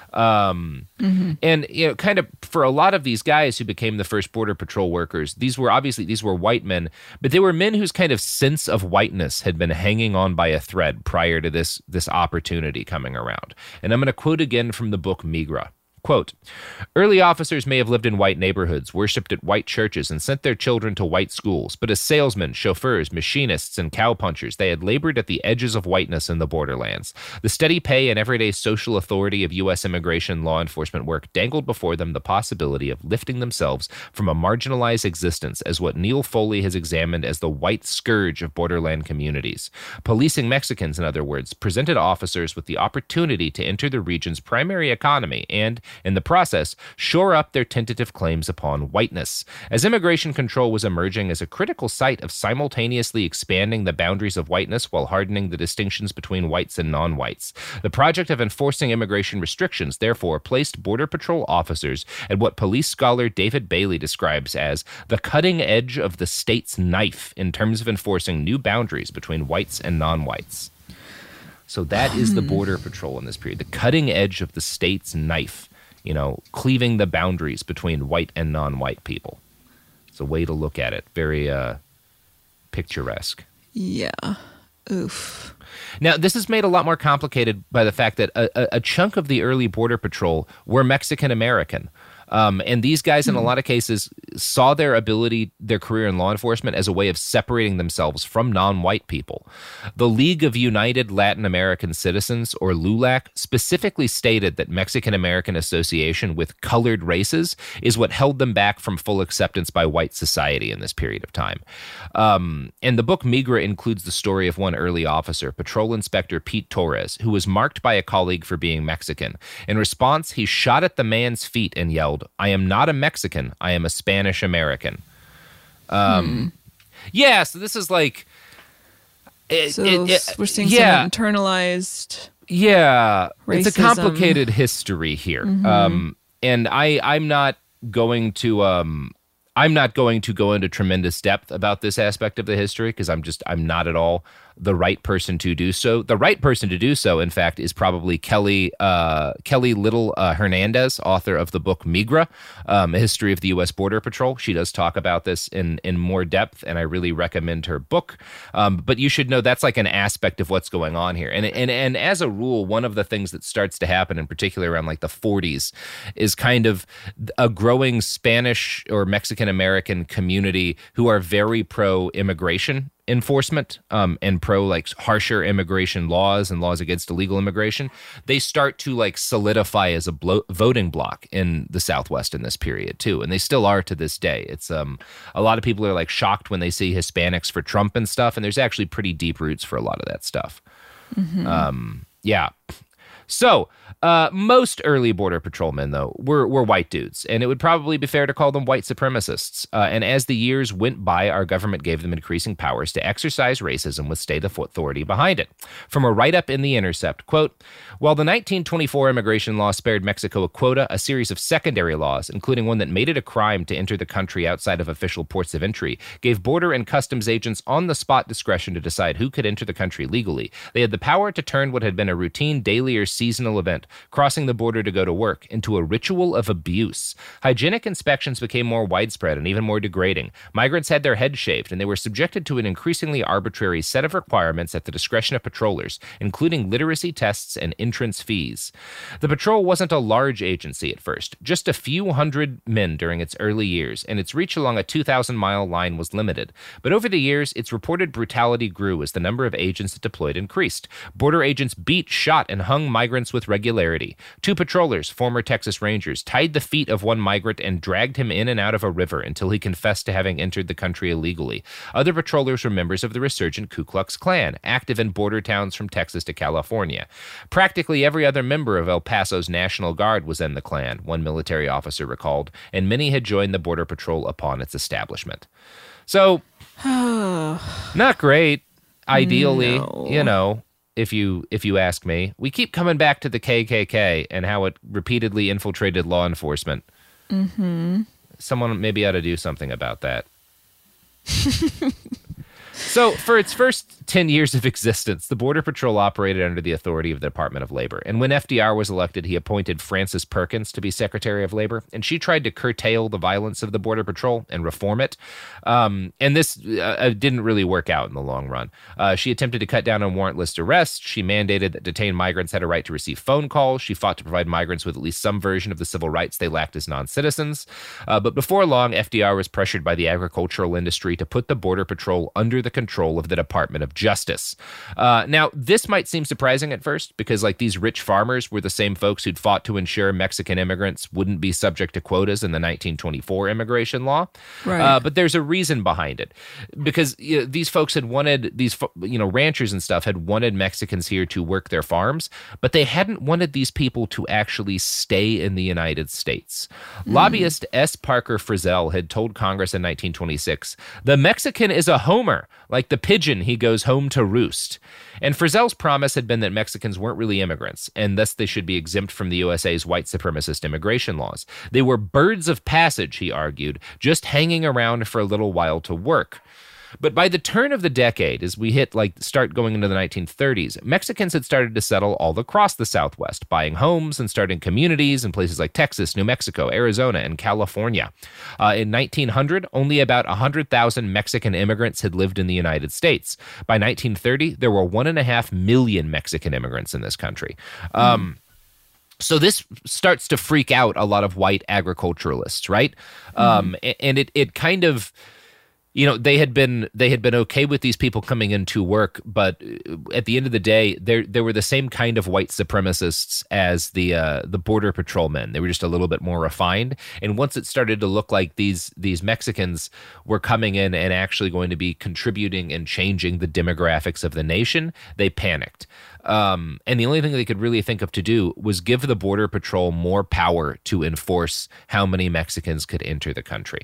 And you know, kind of for a lot of these guys who became the first Border Patrol workers, these were white men, but they were men whose kind of sense of whiteness had been hanging on by a thread prior to this opportunity coming around. And I'm going to quote again from the book Migra. Quote, "Early officers may have lived in white neighborhoods, worshipped at white churches, and sent their children to white schools, but as salesmen, chauffeurs, machinists, and cowpunchers, they had labored at the edges of whiteness in the borderlands. The steady pay and everyday social authority of U.S. immigration law enforcement work dangled before them the possibility of lifting themselves from a marginalized existence as what Neil Foley has examined as the white scourge of borderland communities. Policing Mexicans, in other words, presented officers with the opportunity to enter the region's primary economy and, in the process, shore up their tentative claims upon whiteness. As immigration control was emerging as a critical site of simultaneously expanding the boundaries of whiteness while hardening the distinctions between whites and non-whites, the project of enforcing immigration restrictions therefore placed Border Patrol officers at what police scholar David Bailey describes as the cutting edge of the state's knife in terms of enforcing new boundaries between whites and non-whites." So that is the Border Patrol in this period, the cutting edge of the state's knife. You know, cleaving the boundaries between white and non-white people. It's a way to look at it. Very picturesque. Yeah. Oof. Now, this is made a lot more complicated by the fact that a chunk of the early Border Patrol were Mexican-American. And these guys, in a lot of cases, saw their career in law enforcement as a way of separating themselves from non-white people. The League of United Latin American Citizens, or LULAC, specifically stated that Mexican-American association with colored races is what held them back from full acceptance by white society in this period of time. And the book Migra includes the story of one early officer, Patrol Inspector Pete Torres, who was marked by a colleague for being Mexican. In response, he shot at the man's feet and yelled, "I am not a Mexican, I am a Spanish American." Yeah, so this is like... we're seeing some internalized racism. It's a complicated history here. And I'm not going to... I'm not going to go into tremendous depth about this aspect of the history because I'm not at all the right person to do so. The right person to do so, in fact, is probably Kelly Little Hernandez, author of the book Migra, A History of the U.S. Border Patrol. She does talk about this in more depth, and I really recommend her book. But you should know that's like an aspect of what's going on here. And as a rule, one of the things that starts to happen, in particular around like the 40s, is kind of a growing Spanish or Mexican Mexican-American community who are very pro-immigration enforcement and pro like harsher immigration laws and laws against illegal immigration, they start to like solidify as a voting bloc in the Southwest in this period too, and they still are to this day. It's a lot of people are like shocked when they see Hispanics for Trump and stuff, and there's actually pretty deep roots for a lot of that stuff. Yeah. So, most early Border Patrolmen, though, were white dudes, and it would probably be fair to call them white supremacists. And as the years went by, our government gave them increasing powers to exercise racism with state authority behind it. From a write-up in The Intercept, quote, while the 1924 immigration law spared Mexico a quota, a series of secondary laws, including one that made it a crime to enter the country outside of official ports of entry, gave border and customs agents on-the-spot discretion to decide who could enter the country legally. They had the power to turn what had been a routine daily or seasonal event, crossing the border to go to work, into a ritual of abuse. Hygienic inspections became more widespread and even more degrading. Migrants had their heads shaved, and they were subjected to an increasingly arbitrary set of requirements at the discretion of patrollers, including literacy tests and entrance fees. The patrol wasn't a large agency at first, just a few hundred men during its early years, and its reach along a 2,000-mile line was limited. But over the years, its reported brutality grew as the number of agents it deployed increased. Border agents beat, shot, and hung migrants with regularity. 2 patrollers, former Texas Rangers, tied the feet of one migrant and dragged him in and out of a river until he confessed to having entered the country illegally. Other patrollers were members of the resurgent Ku Klux Klan, active in border towns from Texas to California. Practically every other member of El Paso's National Guard was in the Klan, one military officer recalled, and many had joined the Border Patrol upon its establishment. So, not great, ideally, you know. If you ask me, we keep coming back to the KKK and how it repeatedly infiltrated law enforcement. Someone maybe ought to do something about that. So, for its first 10 years of existence, the Border Patrol operated under the authority of the Department of Labor. And when FDR was elected, he appointed Frances Perkins to be Secretary of Labor. And she tried to curtail the violence of the Border Patrol and reform it. And this didn't really work out in the long run. She attempted to cut down on warrantless arrests. She mandated that detained migrants had a right to receive phone calls. She fought to provide migrants with at least some version of the civil rights they lacked as non-citizens. But before long, FDR was pressured by the agricultural industry to put the Border Patrol under the control of the Department of Justice. Now, this might seem surprising at first because, like, these rich farmers were the same folks who'd fought to ensure Mexican immigrants wouldn't be subject to quotas in the 1924 immigration law. Right. But there's a reason behind it because these folks had wanted these, ranchers and stuff had wanted Mexicans here to work their farms, but they hadn't wanted these people to actually stay in the United States. Lobbyist S. Parker Frizzell had told Congress in 1926, "The Mexican is a homer, like the pigeon he goes home to roost." And Frizzell's promise had been that Mexicans weren't really immigrants, and thus they should be exempt from the USA's white supremacist immigration laws. They were birds of passage, he argued, just hanging around for a little while to work. But by the turn of the decade, as we start going into the 1930s, Mexicans had started to settle all across the Southwest, buying homes and starting communities in places like Texas, New Mexico, Arizona, and California. In 1900, only about 100,000 Mexican immigrants had lived in the United States. By 1930, there were 1.5 million Mexican immigrants in this country. So this starts to freak out a lot of white agriculturalists, right? And it kind of... they had been okay with these people coming in to work, but at the end of the day, they were the same kind of white supremacists as the Border Patrolmen. They were just a little bit more refined. And once it started to look like these Mexicans were coming in and actually going to be contributing and changing the demographics of the nation, they panicked. And the only thing they could really think of to do was give the Border Patrol more power to enforce how many Mexicans could enter the country.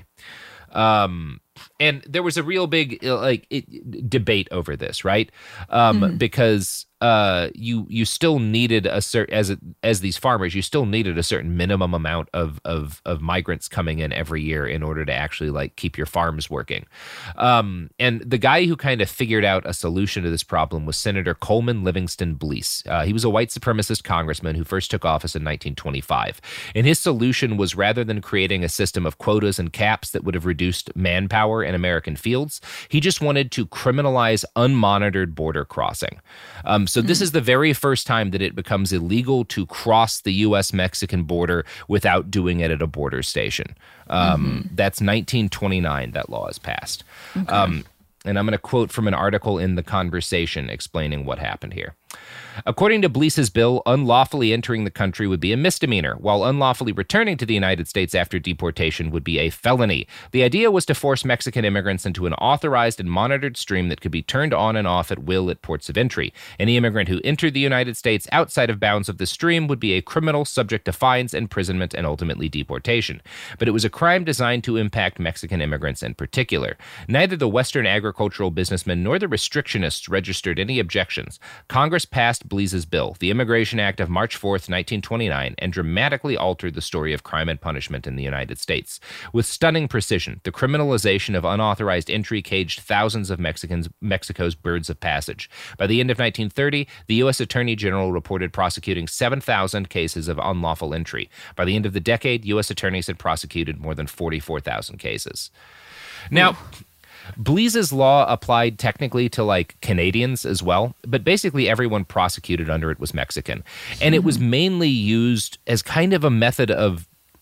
And there was a real big debate over this, right? Because you still needed a certain, as these farmers, you still needed a certain minimum amount of migrants coming in every year in order to actually keep your farms working. And the guy who kind of figured out a solution to this problem was Senator Coleman Livingston Blease. He was a white supremacist congressman who first took office in 1925. And his solution was, rather than creating a system of quotas and caps that would have reduced manpower power in American fields. He just wanted to criminalize unmonitored border crossing. So this is the very first time that it becomes illegal to cross the U.S.-Mexican border without doing it at a border station. That's 1929 that law is passed. Okay. And I'm going to quote from an article in The Conversation explaining what happened here. According to Blease's bill, unlawfully entering the country would be a misdemeanor, while unlawfully returning to the United States after deportation would be a felony. The idea was to force Mexican immigrants into an authorized and monitored stream that could be turned on and off at will at ports of entry. Any immigrant who entered the United States outside of bounds of the stream would be a criminal subject to fines, imprisonment, and ultimately deportation. But it was a crime designed to impact Mexican immigrants in particular. Neither the Western agricultural businessmen nor the restrictionists registered any objections. Congress passed Blease's bill, the Immigration Act of March 4th, 1929, and dramatically altered the story of crime and punishment in the United States. With stunning precision, the criminalization of unauthorized entry caged thousands of Mexico's birds of passage. By the end of 1930, the U.S. Attorney General reported prosecuting 7,000 cases of unlawful entry. By the end of the decade, U.S. attorneys had prosecuted more than 44,000 cases. Now, Blease's law applied technically to like Canadians as well, but basically everyone prosecuted under it was Mexican. And it was mainly used as kind of a method of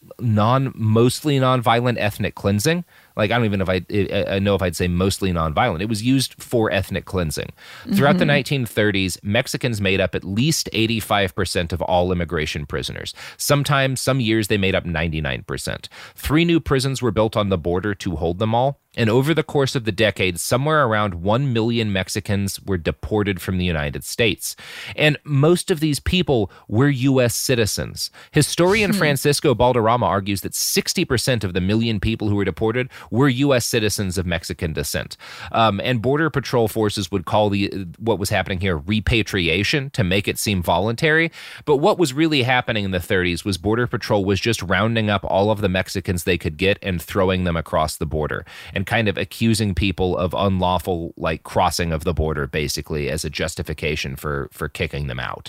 mostly nonviolent ethnic cleansing. Like, I don't even know if I'd say mostly nonviolent. It was used for ethnic cleansing. Throughout the 1930s, Mexicans made up at least 85% of all immigration prisoners. Sometimes, some years, they made up 99%. 3 new prisons were built on the border to hold them all. And over the course of the decade, somewhere around 1 million Mexicans were deported from the United States. And most of these people were U.S. citizens. Historian Francisco Balderrama argues that 60% of the million people who were deported were U.S. citizens of Mexican descent. And Border Patrol forces would call what was happening here repatriation to make it seem voluntary. But what was really happening in the 30s was Border Patrol was just rounding up all of the Mexicans they could get and throwing them across the border, and kind of accusing people of unlawful like crossing of the border basically as a justification for kicking them out.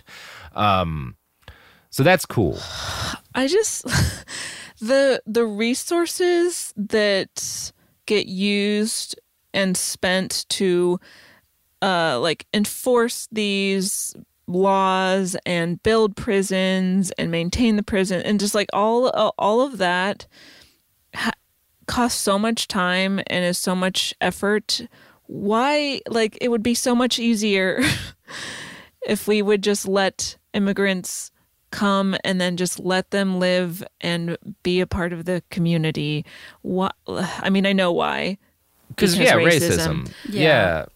So that's cool. I just the resources that get used and spent to like enforce these laws and build prisons and maintain the prison and just like all of that costs so much time and is so much effort. Why, like, it would be so much easier if we would just let immigrants come and then just let them live and be a part of the community. What? I mean, I know why. Because racism. Yeah.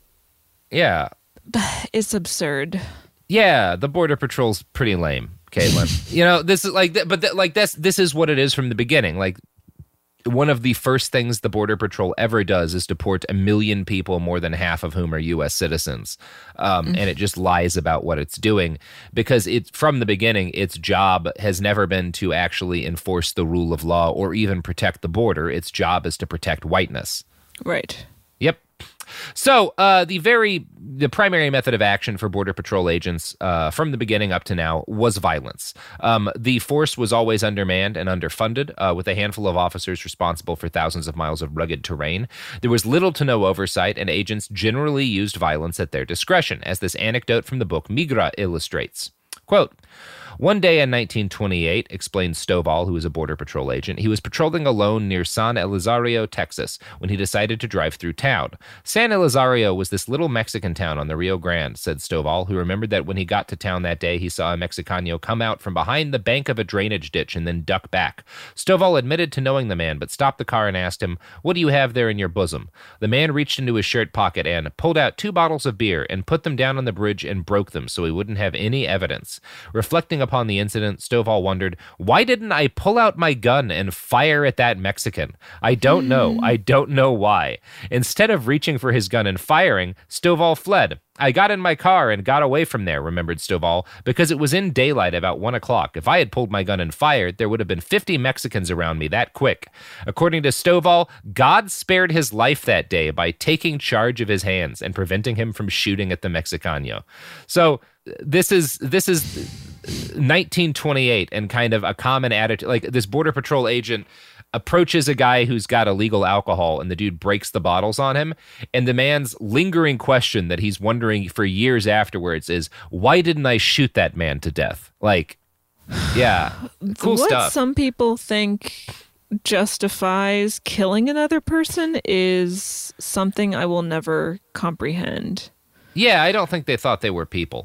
It's absurd. Yeah, the Border Patrol's pretty lame, Caitlin. You know, this is like, this is what it is from the beginning. Like, one of the first things the Border Patrol ever does is deport 1 million people, more than half of whom are U.S. citizens. And it just lies about what it's doing because from the beginning, its job has never been to actually enforce the rule of law or even protect the border. Its job is to protect whiteness. Right. Yep. So the primary method of action for Border Patrol agents from the beginning up to now was violence. The force was always undermanned and underfunded, with a handful of officers responsible for thousands of miles of rugged terrain. There was little to no oversight, and agents generally used violence at their discretion, as this anecdote from the book Migra illustrates. Quote, "One day in 1928," explained Stovall, who was a Border Patrol agent, "he was patrolling alone near San Elizario, Texas, when he decided to drive through town. San Elizario was this little Mexican town on the Rio Grande," said Stovall, who remembered that when he got to town that day, he saw a Mexicano come out from behind the bank of a drainage ditch and then duck back. Stovall admitted to knowing the man, but stopped the car and asked him, "What do you have there in your bosom?" The man reached into his shirt pocket and pulled out 2 bottles of beer and put them down on the bridge and broke them so he wouldn't have any evidence. Reflecting upon the incident, Stovall wondered, "Why didn't I pull out my gun and fire at that Mexican? I don't know. I don't know why. Instead of reaching for his gun and firing, Stovall fled. I got in my car and got away from there," remembered Stovall, "because it was in daylight about 1 o'clock. If I had pulled my gun and fired, there would have been 50 Mexicans around me that quick." According to Stovall, God spared his life that day by taking charge of his hands and preventing him from shooting at the Mexicano. So this is 1928 and kind of a common attitude. Like, this Border Patrol agent approaches a guy who's got illegal alcohol, and the dude breaks the bottles on him. And the man's lingering question that he's wondering for years afterwards is, why didn't I shoot that man to death? Like, yeah, cool what stuff. Some people think justifies killing another person is something I will never comprehend. Yeah, I don't think they thought they were people.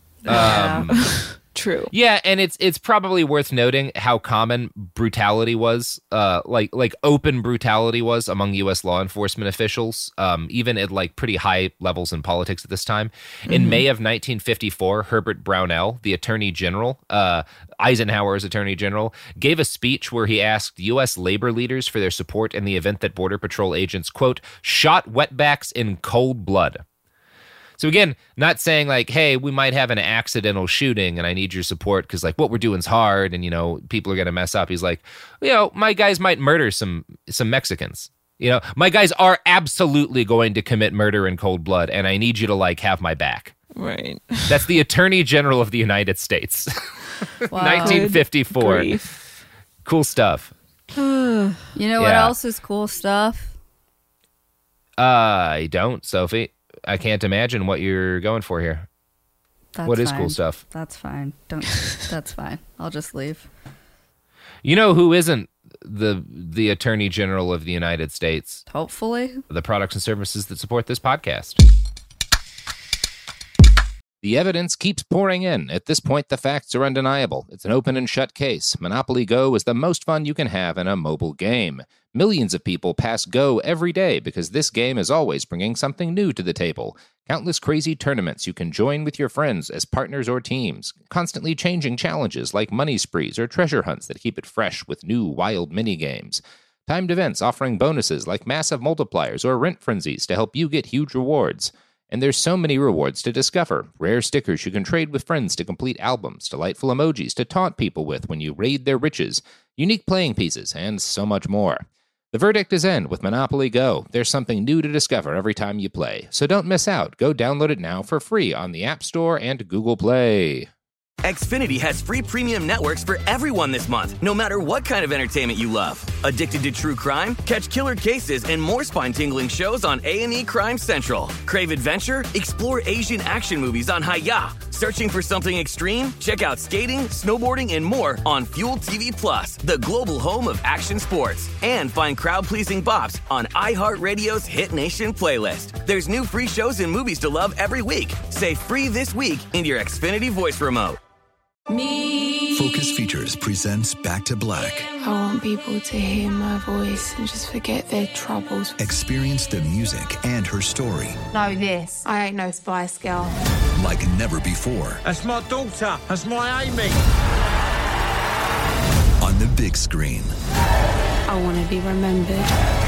True. Yeah, and it's probably worth noting how common brutality was, like open brutality was among U.S. law enforcement officials, even at like pretty high levels in politics at this time. In May of 1954, Herbert Brownell, the Attorney General, Eisenhower's Attorney General, gave a speech where he asked U.S. labor leaders for their support in the event that Border Patrol agents, quote, shot wetbacks in cold blood. So again, not saying like, hey, we might have an accidental shooting and I need your support because like what we're doing is hard and, you know, people are going to mess up. He's like, you know, my guys might murder some Mexicans. You know, my guys are absolutely going to commit murder in cold blood and I need you to like have my back. Right. That's the Attorney General of the United States. Wow. 1954. Cool stuff. You know what else is cool stuff? I don't, Sophie. I can't imagine what you're going for here. What is cool stuff? That's fine. That's fine. I'll just leave. You know who isn't the Attorney General of the United States? Hopefully. The products and services that support this podcast. The evidence keeps pouring in. At this point, the facts are undeniable. It's an open and shut case. Monopoly Go is the most fun you can have in a mobile game. Millions of people pass Go every day because this game is always bringing something new to the table. Countless crazy tournaments you can join with your friends as partners or teams. Constantly changing challenges like money sprees or treasure hunts that keep it fresh with new wild mini-games. Timed events offering bonuses like massive multipliers or rent frenzies to help you get huge rewards. And there's so many rewards to discover. Rare stickers you can trade with friends to complete albums, delightful emojis to taunt people with when you raid their riches, unique playing pieces, and so much more. The verdict is in with Monopoly Go. There's something new to discover every time you play. So don't miss out. Go download it now for free on the App Store and Google Play. Xfinity has free premium networks for everyone this month, no matter what kind of entertainment you love. Addicted to true crime? Catch killer cases and more spine-tingling shows on A&E Crime Central. Crave adventure? Explore Asian action movies on Hi-Ya. Searching for something extreme? Check out skating, snowboarding, and more on Fuel TV Plus, the global home of action sports. And find crowd-pleasing bops on iHeartRadio's Hit Nation playlist. There's new free shows and movies to love every week. Say free this week in your Xfinity voice remote. Focus Features presents Back to Black. I want people to hear my voice and just forget their troubles. Experience the music and her story Know this, I ain't no Spice Girl. like never before. That's my daughter. That's my Amy. On the big screen. I want to be remembered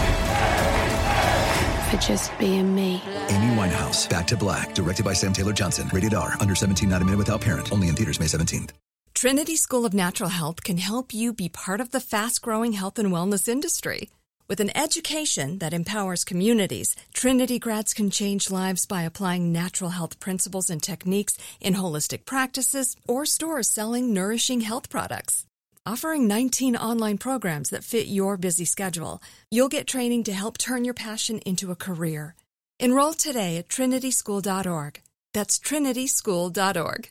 for just being me. Amy Winehouse, Back to Black, directed by Sam Taylor Johnson. Rated R, under 17, not a minute without parent. Only in theaters May 17th. Trinity School of Natural Health can help you be part of the fast-growing health and wellness industry. With an education that empowers communities, Trinity grads can change lives by applying natural health principles and techniques in holistic practices or stores selling nourishing health products. Offering 19 online programs that fit your busy schedule, you'll get training to help turn your passion into a career. Enroll today at trinityschool.org. That's trinityschool.org.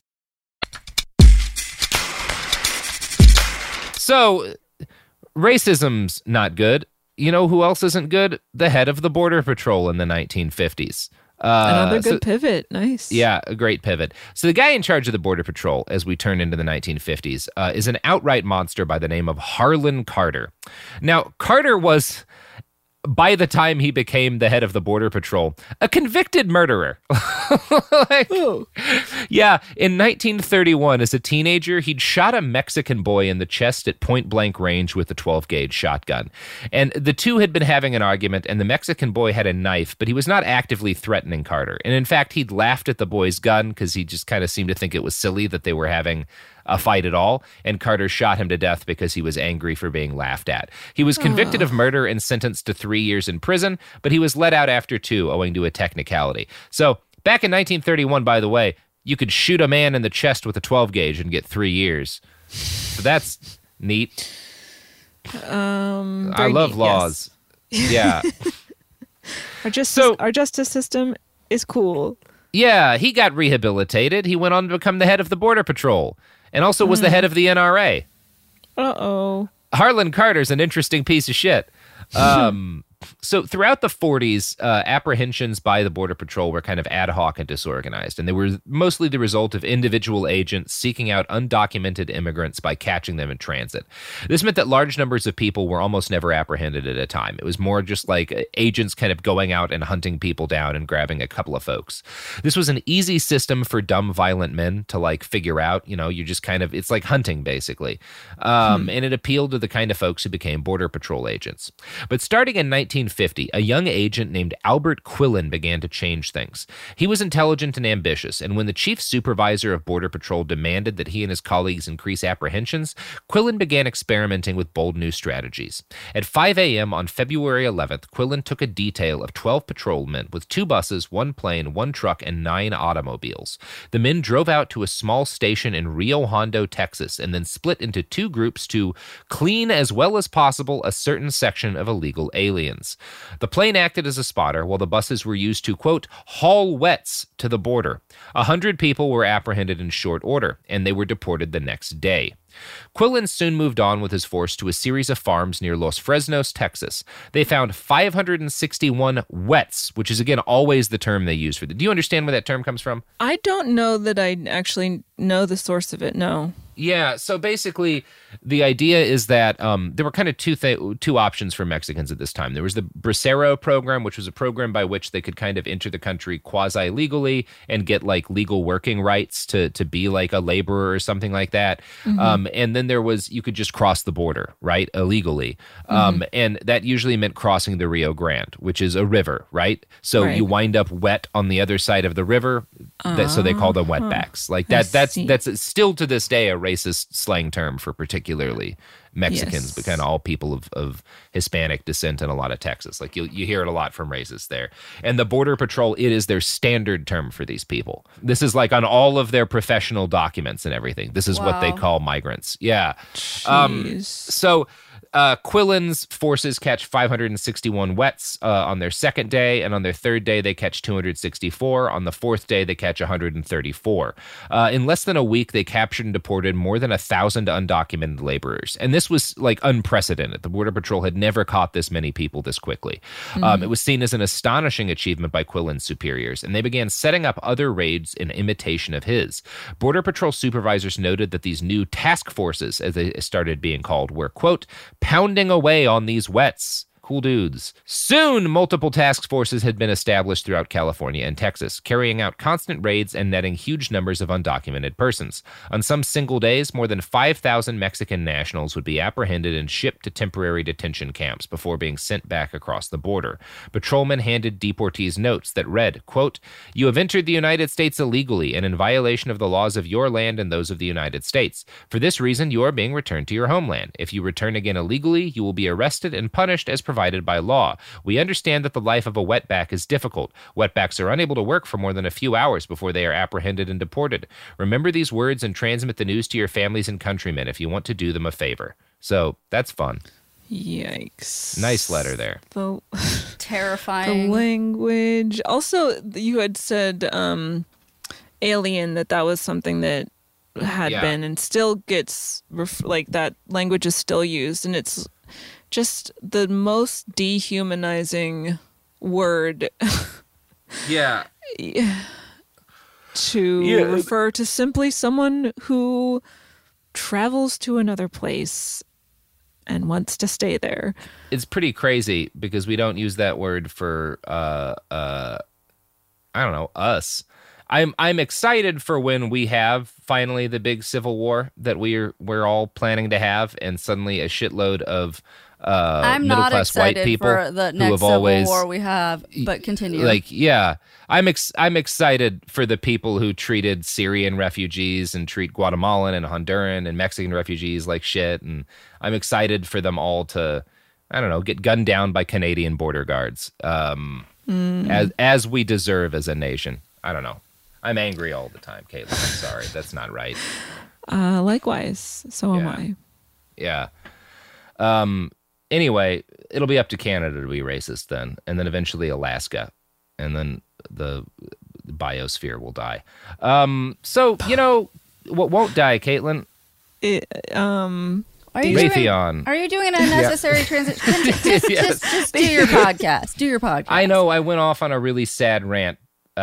So, racism's not good. You know who else isn't good? The head of the Border Patrol in the 1950s. Another good pivot. Nice. Yeah, a great pivot. So the guy in charge of the Border Patrol, as we turn into the 1950s, is an outright monster by the name of Harlan Carter. Now, Carter was, by the time he became the head of the Border Patrol, a convicted murderer. Yeah, in 1931, as a teenager, he'd shot a Mexican boy in the chest at point-blank range with a 12-gauge shotgun. And the two had been having an argument, and the Mexican boy had a knife, but he was not actively threatening Carter. And in fact, he'd laughed at the boy's gun because he just kind of seemed to think it was silly that they were having a fight at all, and Carter shot him to death because he was angry for being laughed at. He was convicted of murder and sentenced to 3 years in prison, but he was let out after 2 owing to a technicality. So, back in 1931, by the way, you could shoot a man in the chest with a 12-gauge and get 3 years. So that's neat. I love laws. Yes. Yeah. Our justice system is cool. Yeah, he got rehabilitated. He went on to become the head of the Border Patrol and also was the head of the NRA. Uh-oh. Harlan Carter's an interesting piece of shit. So throughout the 40s, apprehensions by the Border Patrol were kind of ad hoc and disorganized, and they were mostly the result of individual agents seeking out undocumented immigrants by catching them in transit. This meant that large numbers of people were almost never apprehended at a time. It was more just like agents kind of going out and hunting people down and grabbing a couple of folks. This was an easy system for dumb, violent men to like figure out. You know, you just kind of, it's like hunting basically. And it appealed to the kind of folks who became Border Patrol agents. But starting in 1950, a young agent named Albert Quillen began to change things. He was intelligent and ambitious, and when the chief supervisor of Border Patrol demanded that he and his colleagues increase apprehensions, Quillen began experimenting with bold new strategies. At 5 a.m. on February 11th, Quillen took a detail of 12 patrolmen with 2 buses, 1 plane, 1 truck, and 9 automobiles. The men drove out to a small station in Rio Hondo, Texas, and then split into 2 groups to clean as well as possible a certain section of illegal aliens. The plane acted as a spotter while the buses were used to, quote, haul wets to the border. 100 people were apprehended in short order, and they were deported the next day. Quillen soon moved on with his force to a series of farms near Los Fresnos, Texas. They found 561 wets, which is, again, always the term they use for it. Do you understand where that term comes from? I don't know that I actually know the source of it, no. Yeah, so basically the idea is that there were kind of two options for Mexicans at this time. There was the Bracero program, which was a program by which they could kind of enter the country quasi-legally and get like legal working rights to be like a laborer or something like that. And then there was, you could just cross the border, right, illegally. And that usually meant crossing the Rio Grande, which is a river, right? So you wind up wet on the other side of the river, so they call them wetbacks. Like that's still to this day a racist slang term for particularly Mexicans, but kind of all people of Hispanic descent in a lot of Texas. Like you hear it a lot from racists there. And the Border Patrol, it is their standard term for these people. This is like on all of their professional documents and everything. This is what they call migrants. Yeah. So Quillen's forces catch 561 wets on their second day, and on their third day they catch 264. On the fourth day they catch 134. In less than a week they captured and deported more than 1,000 undocumented laborers, and this was like unprecedented. The Border Patrol had never caught this many people this quickly. It was seen as an astonishing achievement by Quillen's superiors, and they began setting up other raids in imitation of his. Border Patrol supervisors noted that these new task forces, as they started being called, were, quote, pounding away on these wets. Cool dudes. Soon, multiple task forces had been established throughout California and Texas, carrying out constant raids and netting huge numbers of undocumented persons. On some single days, more than 5,000 Mexican nationals would be apprehended and shipped to temporary detention camps before being sent back across the border. Patrolmen handed deportees notes that read, quote, you have entered the United States illegally and in violation of the laws of your land and those of the United States. For this reason, you are being returned to your homeland. If you return again illegally, you will be arrested and punished as provided by law. We understand that the life of a wetback is difficult. Wetbacks are unable to work for more than a few hours before they are apprehended and deported. Remember these words and transmit the news to your families and countrymen if you want to do them a favor. So that's fun. Yikes. Nice letter there. Terrifying. The language. Also, you had said alien, that was something that had been and still gets, like that language is still used, and it's just the most dehumanizing word. To refer to simply someone who travels to another place and wants to stay there. It's pretty crazy because we don't use that word for I don't know, us. I'm excited for when we have finally the big civil war that we're all planning to have, and suddenly a shitload of I'm not excited white people for the next civil war we have, but continue. I'm excited for the people who treated Syrian refugees and treat Guatemalan and Honduran and Mexican refugees like shit, and I'm excited for them all to, I don't know, get gunned down by Canadian border guards, as we deserve as a nation. I don't know. I'm angry all the time, Caitlin. I'm sorry. That's not right. Likewise. So am I. Yeah. Anyway, it'll be up to Canada to be racist then, and then eventually Alaska, and then the biosphere will die. So, what won't die, Caitlin? Raytheon. Are you doing an unnecessary transition? Just do your podcast. Do your podcast. I know. I went off on a really sad rant,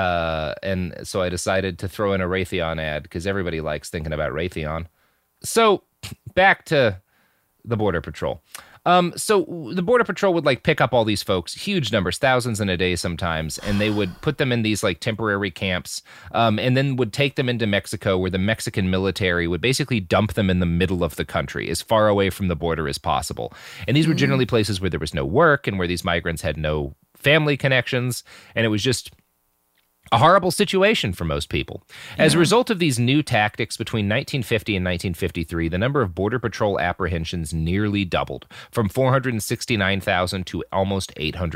and so I decided to throw in a Raytheon ad because everybody likes thinking about Raytheon. So back to the Border Patrol. So the Border Patrol would pick up all these folks, huge numbers, thousands in a day sometimes, and they would put them in these temporary camps, and then would take them into Mexico, where the Mexican military would basically dump them in the middle of the country, as far away from the border as possible. And these were generally places where there was no work and where these migrants had no family connections, and it was just a horrible situation for most people. As a result of these new tactics between 1950 and 1953, the number of Border Patrol apprehensions nearly doubled, from 469,000 to almost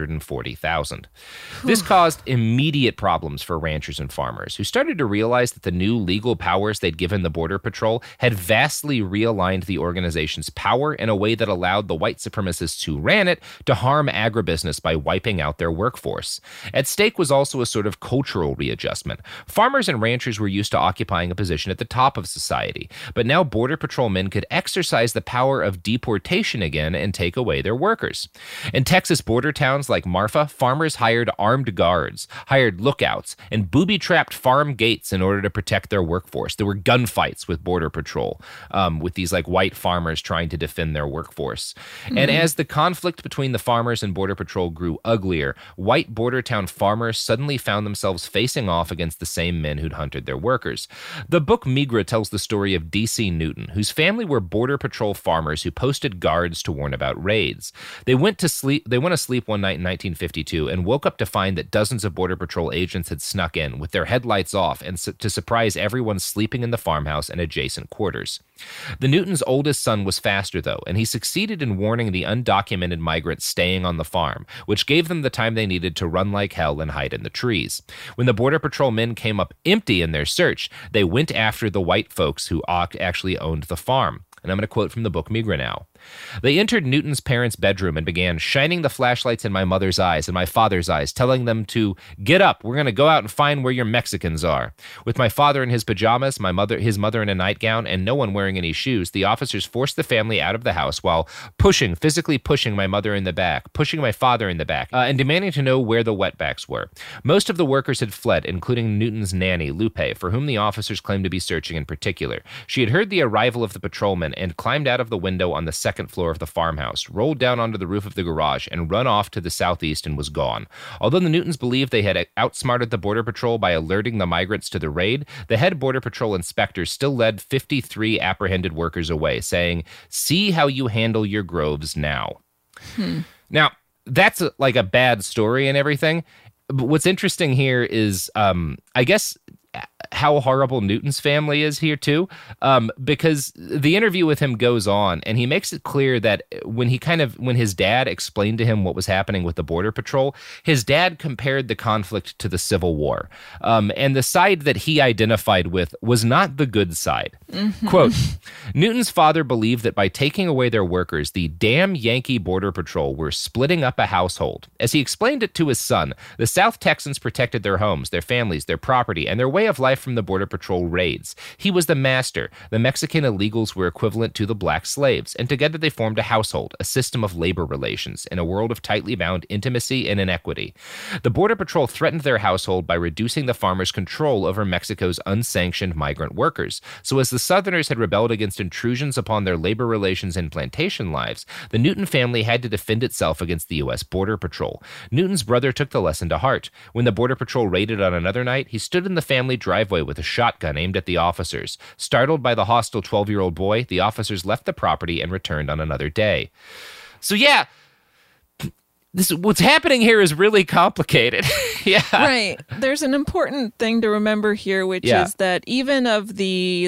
840,000. This caused immediate problems for ranchers and farmers, who started to realize that the new legal powers they'd given the Border Patrol had vastly realigned the organization's power in a way that allowed the white supremacists who ran it to harm agribusiness by wiping out their workforce. At stake was also a sort of cultural readjustment. Farmers and ranchers were used to occupying a position at the top of society, but now Border Patrol men could exercise the power of deportation again and take away their workers. In Texas border towns like Marfa, farmers hired armed guards, hired lookouts, and booby-trapped farm gates in order to protect their workforce. There were gunfights with Border Patrol, with these white farmers trying to defend their workforce. And as the conflict between the farmers and Border Patrol grew uglier, white border town farmers suddenly found themselves facing off against the same men who'd hunted their workers. The book Migra tells the story of D.C. Newton, whose family were Border Patrol farmers who posted guards to warn about raids. They went to sleep one night in 1952 and woke up to find that dozens of Border Patrol agents had snuck in with their headlights off and to surprise everyone sleeping in the farmhouse and adjacent quarters. The Newtons' oldest son was faster, though, and he succeeded in warning the undocumented migrants staying on the farm, which gave them the time they needed to run like hell and hide in the trees. When the Border Patrol men came up empty in their search, they went after the white folks who actually owned the farm. And I'm going to quote from the book Migra now. They entered Newton's parents' bedroom and began shining the flashlights in my mother's eyes and my father's eyes, telling them to get up. We're going to go out and find where your Mexicans are. With my father in his pajamas, his mother in a nightgown, and no one wearing any shoes, the officers forced the family out of the house while physically pushing my mother in the back, pushing my father in the back, and demanding to know where the wetbacks were. Most of the workers had fled, including Newton's nanny, Lupe, for whom the officers claimed to be searching in particular. She had heard the arrival of the patrolmen and climbed out of the window on the second floor of the farmhouse, rolled down onto the roof of the garage, and run off to the southeast and was gone. Although the Newtons believed they had outsmarted the Border Patrol by alerting the migrants to the raid, the head Border Patrol inspector still led 53 apprehended workers away, saying, "See how you handle your groves now." Now, that's a bad story and everything, but what's interesting here is, I guess, how horrible Newton's family is here too, because the interview with him goes on, and he makes it clear that when his dad explained to him what was happening with the Border Patrol, his dad compared the conflict to the Civil War, and the side that he identified with was not the good side. Quote, Newton's father believed that by taking away their workers, the damn Yankee Border Patrol were splitting up a household. As he explained it to his son, the South Texans protected their homes, their families, their property, and their way of life from the Border Patrol raids. He was the master. The Mexican illegals were equivalent to the black slaves, and together they formed a household, a system of labor relations, in a world of tightly bound intimacy and inequity. The Border Patrol threatened their household by reducing the farmers' control over Mexico's unsanctioned migrant workers. So as the Southerners had rebelled against intrusions upon their labor relations and plantation lives, the Newton family had to defend itself against the U.S. Border Patrol. Newton's brother took the lesson to heart. When the Border Patrol raided on another night, he stood in the family driveway with a shotgun aimed at the officers. Startled by the hostile 12-year-old boy, the officers left the property and returned on another day. So yeah, what's happening here is really complicated. Yeah. Right. There's an important thing to remember here, which is that even of the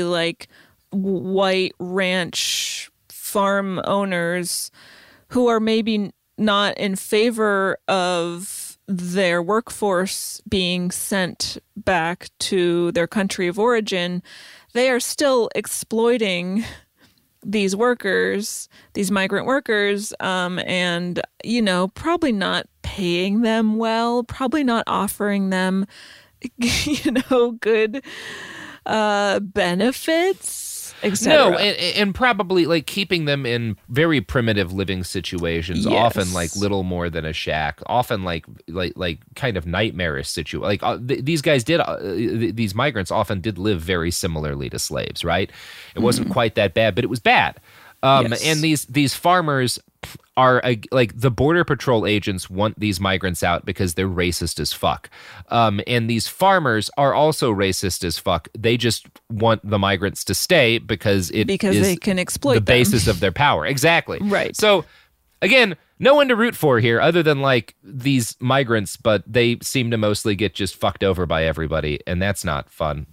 white ranch farm owners who are maybe not in favor of their workforce being sent back to their country of origin, they are still exploiting these workers, these migrant workers, and, you know, probably not paying them well, probably not offering them, you know, good benefits, etc. No, and probably like keeping them in very primitive living situations, Yes. often like little more than a shack, often like kind of nightmarish situation. Like these guys did, these migrants often did live very similarly to slaves, right? It wasn't quite that bad, but it was bad. Yes. And these farmers are like the Border Patrol agents want these migrants out because they're racist as fuck. And these farmers are also racist as fuck. They just want the migrants to stay because they can exploit the them. basis of their power. Exactly. Right. So again, no one to root for here other than like these migrants, but they seem to mostly get just fucked over by everybody, and that's not fun.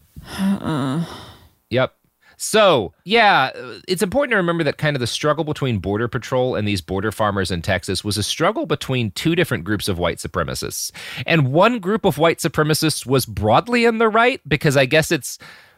Yep. So, yeah, it's important to remember that kind of the struggle between Border Patrol and these border farmers in Texas was a struggle between two different groups of white supremacists. And one group of white supremacists was broadly in the right because I guess it's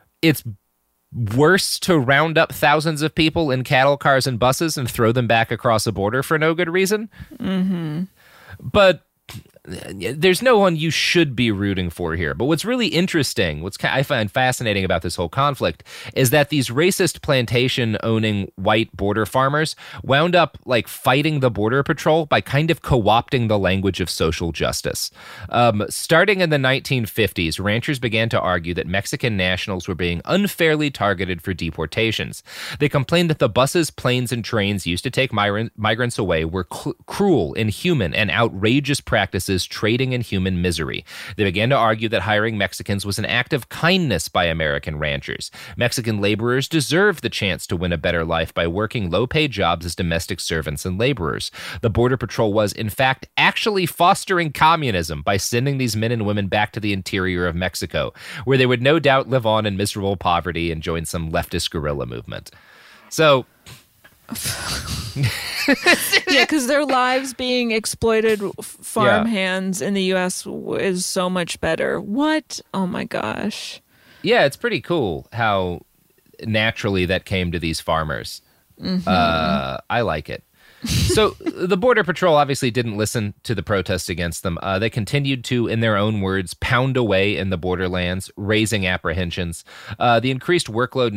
worse to round up thousands of people in cattle cars and buses and throw them back across a border for no good reason. Mm-hmm. But there's no one you should be rooting for here. But what's really interesting, I find fascinating about this whole conflict, is that these racist plantation-owning white border farmers wound up like fighting the Border Patrol by kind of co-opting the language of social justice. Starting in the 1950s, ranchers began to argue that Mexican nationals were being unfairly targeted for deportations. They complained that the buses, planes, and trains used to take migrants away were cruel, inhuman, and outrageous practices trading in human misery. They began to argue that hiring Mexicans was an act of kindness by American ranchers. Mexican laborers deserved the chance to win a better life by working low-paid jobs as domestic servants and laborers. The Border Patrol was, in fact, actually fostering communism by sending these men and women back to the interior of Mexico, where they would no doubt live on in miserable poverty and join some leftist guerrilla movement. So... Yeah, because their lives being exploited farmhands in the U.S. is so much better. What? Oh my gosh. Yeah, it's pretty cool how naturally that came to these farmers. Mm-hmm. I like it. So the Border Patrol obviously didn't listen to the protests against them. They continued to, in their own words, pound away in the borderlands, raising apprehensions. The increased workload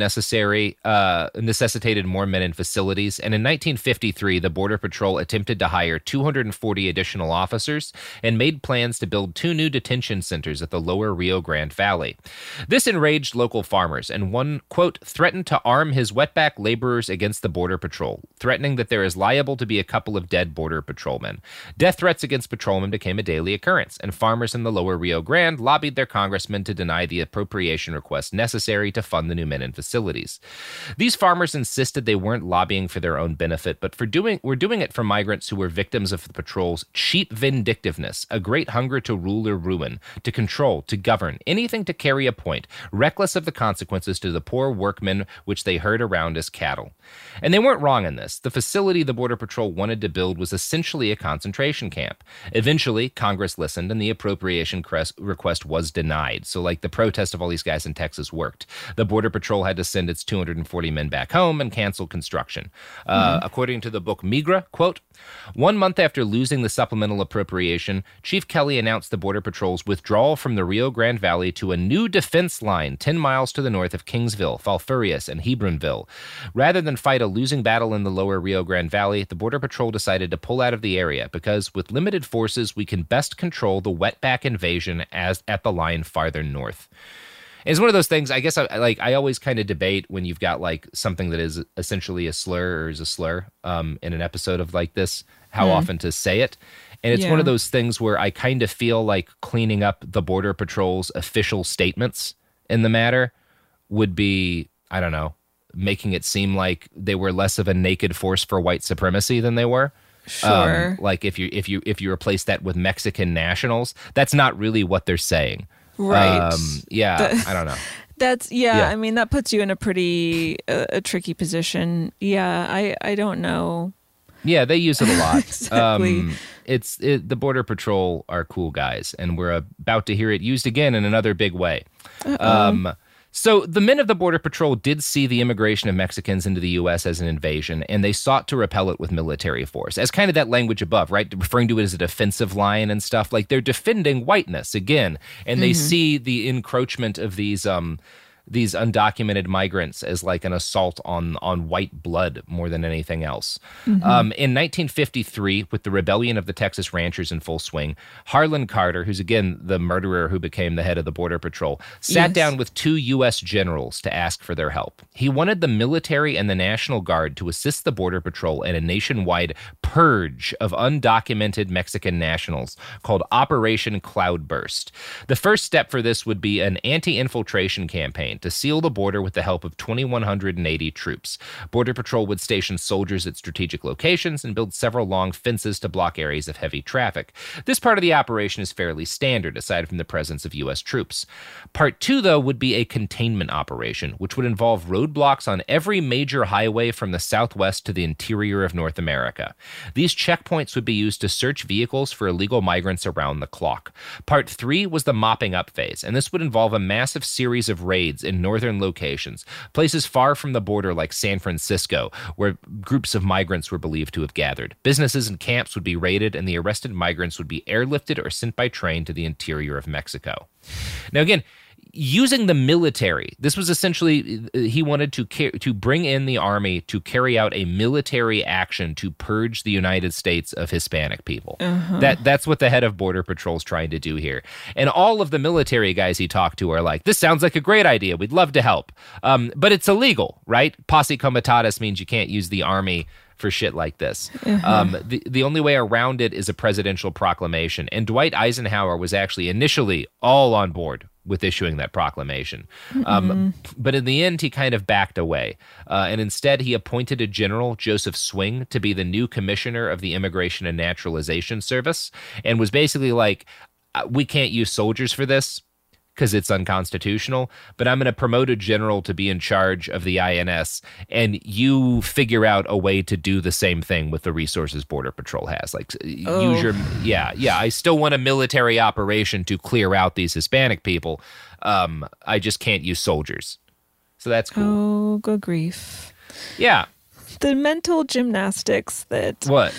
necessitated more men in facilities. And in 1953, the Border Patrol attempted to hire 240 additional officers and made plans to build 2 new detention centers at the lower Rio Grande Valley. This enraged local farmers, and one, quote, threatened to arm his wetback laborers against the Border Patrol, threatening that there is liable to be a couple of dead Border Patrolmen. Death threats against patrolmen became a daily occurrence, and farmers in the lower Rio Grande lobbied their congressmen to deny the appropriation request necessary to fund the new men in facilities. These farmers insisted they weren't lobbying for their own benefit, but were doing it for migrants who were victims of the patrol's cheap vindictiveness, a great hunger to rule or ruin, to control, to govern, anything to carry a point, reckless of the consequences to the poor workmen which they herd around as cattle. And they weren't wrong in this. The facility the Border Patrol wanted to build was essentially a concentration camp. Eventually, Congress listened and the appropriation request was denied. So like the protest of all these guys in Texas worked. The Border Patrol had to send its 240 men back home and cancel construction. According to the book Migra, quote, 1 month after losing the supplemental appropriation, Chief Kelly announced the Border Patrol's withdrawal from the Rio Grande Valley to a new defense line 10 miles to the north of Kingsville, Falfurrias, and Hebronville. Rather than fight a losing battle in the lower Rio Grande Valley, the Border Patrol decided to pull out of the area because with limited forces, we can best control the wetback invasion as at the line farther north. It's one of those things, I guess, I always kind of debate when you've got like something that is essentially a slur or is a slur in an episode of like this, how often to say it. And it's one of those things where I kind of feel like cleaning up the Border Patrol's official statements in the matter would be, I don't know, making it seem like they were less of a naked force for white supremacy than they were. Sure. Like if you replace that with Mexican nationals, that's not really what they're saying. Right. I don't know. That's I mean, that puts you in a pretty a tricky position. Yeah, I don't know. Yeah, they use it a lot. Exactly. The Border Patrol are cool guys, and we're about to hear it used again in another big way. So the men of the Border Patrol did see the immigration of Mexicans into the U.S. as an invasion, and they sought to repel it with military force, as kind of that language above, right? Referring to it as a defensive line and stuff. Like, they're defending whiteness again, and they see the encroachment of these undocumented migrants as like an assault on white blood more than anything else. In 1953, with the rebellion of the Texas Ranchers in full swing, Harlan Carter, who's again the murderer who became the head of the Border Patrol, sat down with 2 U.S. generals to ask for their help. He wanted the military and the National Guard to assist the Border Patrol in a nationwide purge of undocumented Mexican nationals called Operation Cloudburst. The first step for this would be an anti-infiltration campaign to seal the border with the help of 2,180 troops. Border Patrol would station soldiers at strategic locations and build several long fences to block areas of heavy traffic. This part of the operation is fairly standard, aside from the presence of U.S. troops. Part 2, though, would be a containment operation, which would involve roadblocks on every major highway from the southwest to the interior of North America. These checkpoints would be used to search vehicles for illegal migrants around the clock. Part 3 was the mopping up phase, and this would involve a massive series of raids in northern locations, places far from the border like San Francisco, where groups of migrants were believed to have gathered. Businesses and camps would be raided, and the arrested migrants would be airlifted or sent by train to the interior of Mexico. Now, again, using the military, this was essentially, he wanted to bring in the army to carry out a military action to purge the United States of Hispanic people. That's what the head of Border Patrol is trying to do here. And all of the military guys he talked to are like, this sounds like a great idea. We'd love to help. But it's illegal, right? Posse comitatus means you can't use the army for shit like this. The only way around it is a presidential proclamation. And Dwight Eisenhower was actually initially all on board with issuing that proclamation. But in the end, he kind of backed away. And instead, he appointed a general, Joseph Swing, to be the new commissioner of the Immigration and Naturalization Service, and was basically like, we can't use soldiers for this because it's unconstitutional, but I'm going to promote a general to be in charge of the INS, and you figure out a way to do the same thing with the resources Border Patrol has. Like, use your, I still want a military operation to clear out these Hispanic people. I just can't use soldiers. So that's cool. Oh, good grief. Yeah. The mental gymnastics that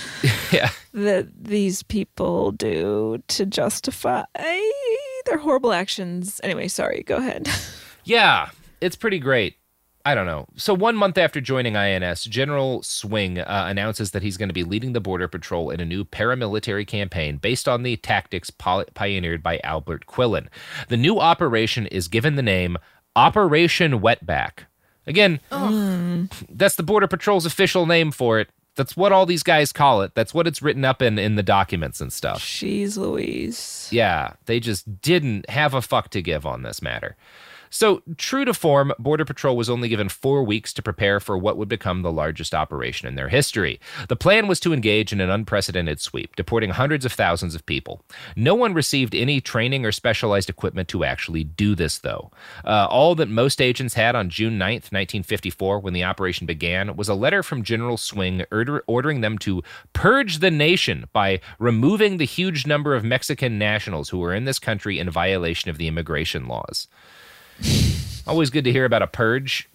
that these people do to justify their horrible actions. Anyway, sorry, go ahead. Yeah, it's pretty great. I don't know. So 1 month after joining INS, General Swing announces that he's going to be leading the Border Patrol in a new paramilitary campaign based on the tactics pioneered by Albert Quillen. The new operation is given the name Operation Wetback. Again, that's the Border Patrol's official name for it. That's what all these guys call it. That's what it's written up in the documents and stuff. Jeez Louise. Yeah, they just didn't have a fuck to give on this matter. So, true to form, Border Patrol was only given 4 weeks to prepare for what would become the largest operation in their history. The plan was to engage in an unprecedented sweep, deporting hundreds of thousands of people. No one received any training or specialized equipment to actually do this, though. All that most agents had on June 9th, 1954, when the operation began, was a letter from General Swing ordering them to purge the nation by removing the huge number of Mexican nationals who were in this country in violation of the immigration laws. Always good to hear about a purge.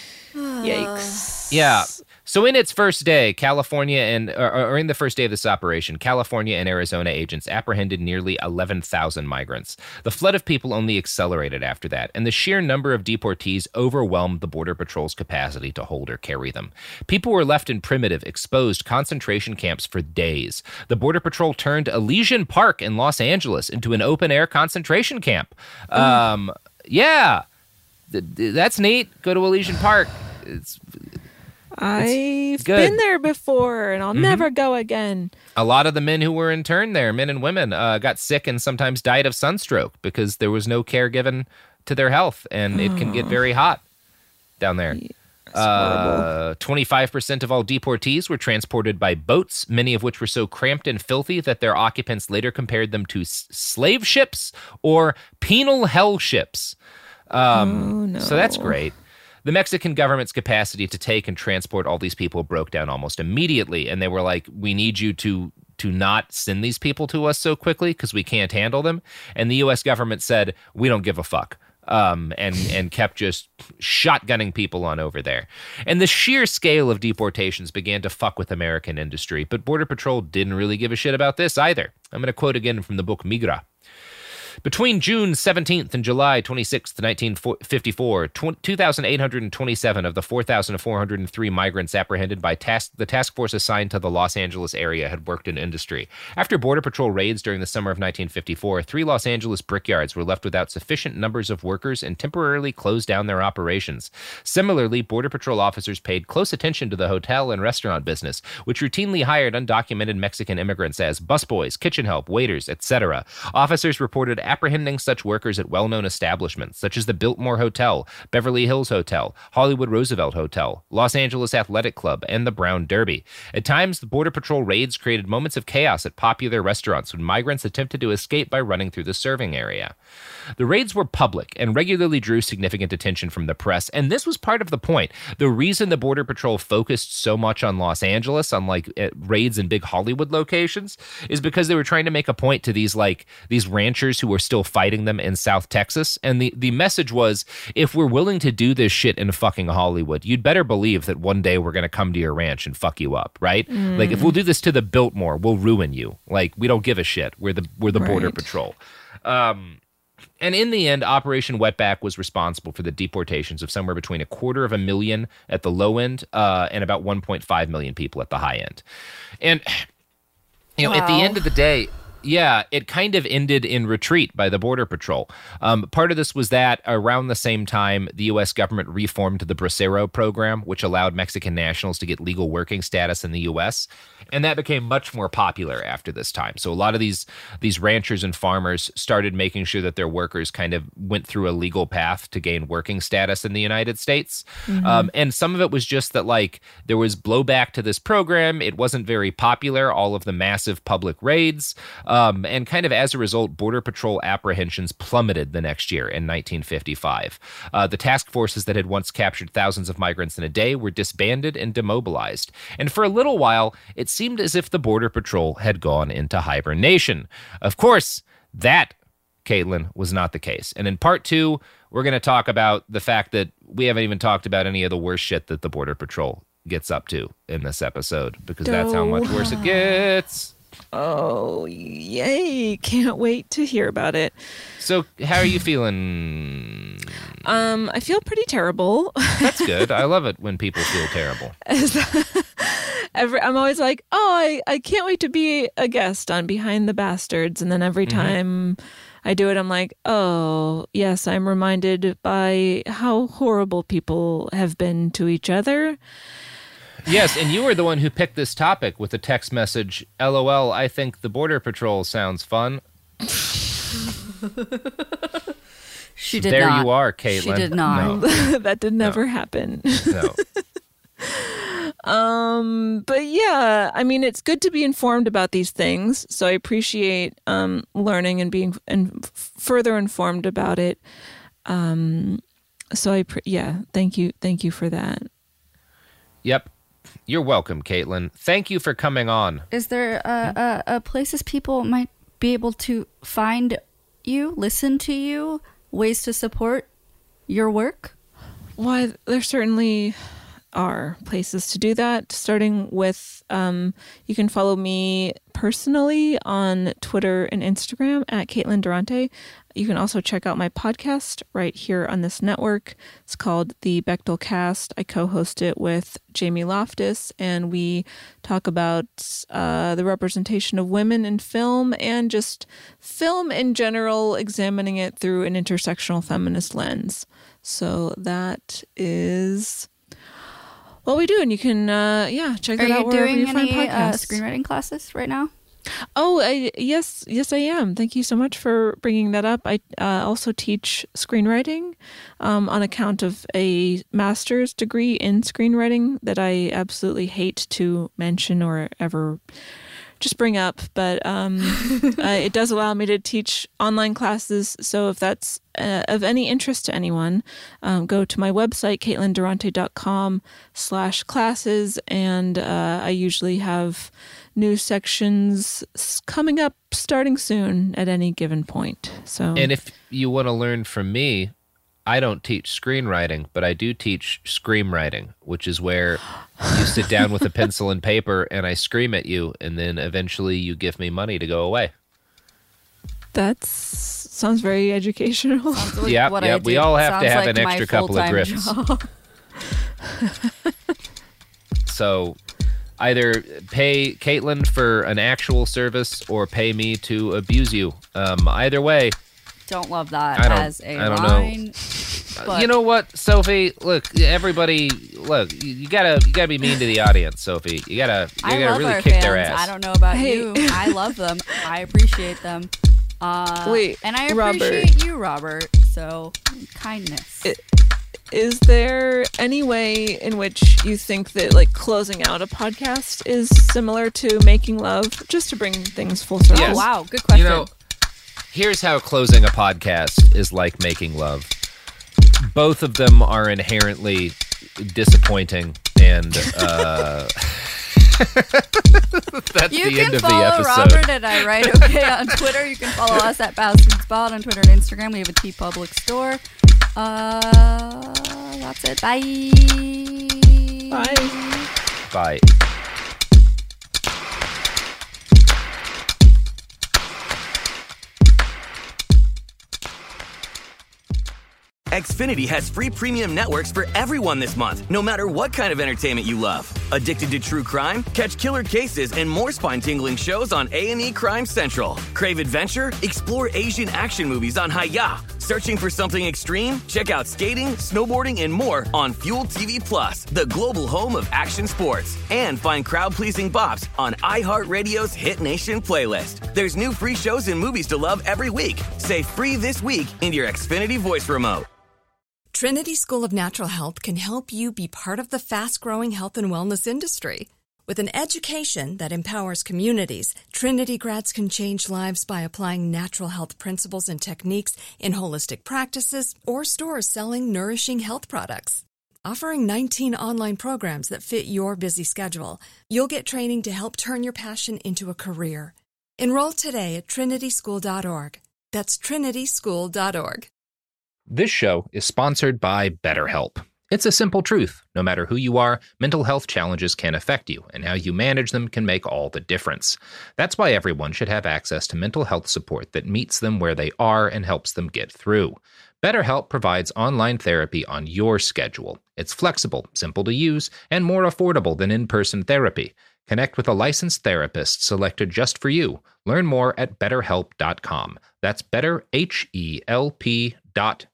Yikes. Yeah. So in its first day, in the first day of this operation, California and Arizona agents apprehended nearly 11,000 migrants. The flood of people only accelerated after that, and the sheer number of deportees overwhelmed the Border Patrol's capacity to hold or carry them. People were left in primitive, exposed concentration camps for days. The Border Patrol turned Elysian Park in Los Angeles into an open-air concentration camp. Yeah, that's neat. Go to Elysian Park. I've been there before, and I'll never go again. A lot of the men who were interned there, men and women, got sick and sometimes died of sunstroke because there was no care given to their health, and it can get very hot down there. 25% of all deportees were transported by boats, many of which were so cramped and filthy that their occupants later compared them to slave ships or penal hell ships. So that's great. The Mexican government's capacity to take and transport all these people broke down almost immediately, and they were like, we need you to not send these people to us so quickly because we can't handle them. And the U.S. government said, we don't give a fuck. and kept just shotgunning people on over there. And the sheer scale of deportations began to fuck with American industry, but Border Patrol didn't really give a shit about this either. I'm going to quote again from the book Migra. Between June 17th and July 26th, 1954, 2,827 of the 4,403 migrants apprehended by the task force assigned to the Los Angeles area had worked in industry. After Border Patrol raids during the summer of 1954, 3 Los Angeles brickyards were left without sufficient numbers of workers and temporarily closed down their operations. Similarly, Border Patrol officers paid close attention to the hotel and restaurant business, which routinely hired undocumented Mexican immigrants as busboys, kitchen help, waiters, etc. Officers reported apprehending such workers at well-known establishments such as the Biltmore Hotel, Beverly Hills Hotel, Hollywood Roosevelt Hotel, Los Angeles Athletic Club, and the Brown Derby. At times, the Border Patrol raids created moments of chaos at popular restaurants when migrants attempted to escape by running through the serving area. The raids were public and regularly drew significant attention from the press, and this was part of the point. The reason the Border Patrol focused so much on Los Angeles, unlike raids in big Hollywood locations, is because they were trying to make a point to these ranchers who were still fighting them in South Texas. And the message was, if we're willing to do this shit in fucking Hollywood, you'd better believe that one day we're going to come to your ranch and fuck you up, right? Like, if we'll do this to the Biltmore, we'll ruin you. Like, we don't give a shit. We're the Border Patrol. And in the end, Operation Wetback was responsible for the deportations of somewhere between 250,000 at the low end and about 1.5 million people at the high end. And, you know, at the end of the day, yeah, it kind of ended in retreat by the Border Patrol. Part of this was that around the same time, the U.S. government reformed the Bracero program, which allowed Mexican nationals to get legal working status in the U.S., and that became much more popular after this time. So a lot of these ranchers and farmers started making sure that their workers kind of went through a legal path to gain working status in the United States. And some of it was just that, like, there was blowback to this program. It wasn't very popular, all of the massive public raids. And kind of as a result, Border Patrol apprehensions plummeted the next year in 1955. The task forces that had once captured thousands of migrants in a day were disbanded and demobilized. And for a little while, it seemed as if the Border Patrol had gone into hibernation. Of course, that, Caitlin, was not the case. And in part 2, we're going to talk about the fact that we haven't even talked about any of the worst shit that the Border Patrol gets up to in this episode, because that's how much worse it gets. Oh, yay. Can't wait to hear about it. So, how are you feeling? I feel pretty terrible. That's good. I love it when people feel terrible. I'm always like, I can't wait to be a guest on Behind the Bastards. And then every time I do it, I'm like, oh, yes, I'm reminded by how horrible people have been to each other. Yes, and you were the one who picked this topic with a text message, LOL, I think the Border Patrol sounds fun. She did there not. There you are, Caitlin. She did not. No. That did never happen. No. But yeah, I mean, it's good to be informed about these things. So I appreciate learning and being further informed about it. So thank you for that. Yep. You're welcome, Caitlin. Thank you for coming on. Is there places people might be able to find you, listen to you, ways to support your work? Why, there certainly are places to do that, starting with you can follow me personally on Twitter and Instagram at Caitlin Durante. You can also check out my podcast right here on this network. It's called The Bechdel Cast. I co-host it with Jamie Loftus, and we talk about the representation of women in film and just film in general, examining it through an intersectional feminist lens. So that is what we do, and you can check that out wherever you find podcasts. Are you doing any screenwriting classes right now? Oh, yes, I am. Thank you so much for bringing that up. I also teach screenwriting on account of a master's degree in screenwriting that I absolutely hate to mention or ever just bring up, but it does allow me to teach online classes. So if that's of any interest to anyone, go to my website, CaitlinDurante.com/classes, and I usually have new sections coming up starting soon at any given point. So, and if you want to learn from me, I don't teach screenwriting, but I do teach screamwriting, which is where you sit down with a pencil and paper and I scream at you, and then eventually you give me money to go away. That sounds very educational. Yeah. We all have to have an extra couple of grifts. So either pay Caitlin for an actual service or pay me to abuse you. Either way. Don't love that as a line. But you know what, Sophie? Look, everybody, you gotta be mean to the audience, Sophie. You gotta really kick fans. their ass. I don't know about you. I love them. I appreciate them. Wait, and I Robert. appreciate you, Robert. So kindness. Is there any way in which you think that like closing out a podcast is similar to making love, just to bring things full circle? Yes. Oh, wow, good question. You know, here's how closing a podcast is like making love. Both of them are inherently disappointing, and that's the end of the episode. You can follow Robert and I Write Okay on Twitter. You can follow us at BastardSpot on Twitter and Instagram. We have a TeePublic store. That's it. Bye. Bye. Xfinity has free premium networks for everyone this month, no matter what kind of entertainment you love. Addicted to true crime? Catch killer cases and more spine-tingling shows on A&E Crime Central. Crave adventure? Explore Asian action movies on Hi-Ya. Searching for something extreme? Check out skating, snowboarding, and more on Fuel TV Plus, the global home of action sports. And find crowd-pleasing bops on iHeartRadio's Hit Nation playlist. There's new free shows and movies to love every week. Say free this week in your Xfinity voice remote. Trinity School of Natural Health can help you be part of the fast-growing health and wellness industry. With an education that empowers communities, Trinity grads can change lives by applying natural health principles and techniques in holistic practices or stores selling nourishing health products. Offering 19 online programs that fit your busy schedule, you'll get training to help turn your passion into a career. Enroll today at trinityschool.org. That's trinityschool.org. This show is sponsored by BetterHelp. It's a simple truth. No matter who you are, mental health challenges can affect you, and how you manage them can make all the difference. That's why everyone should have access to mental health support that meets them where they are and helps them get through. BetterHelp provides online therapy on your schedule. It's flexible, simple to use, and more affordable than in-person therapy. Connect with a licensed therapist selected just for you. Learn more at BetterHelp.com. That's BetterHelp.com.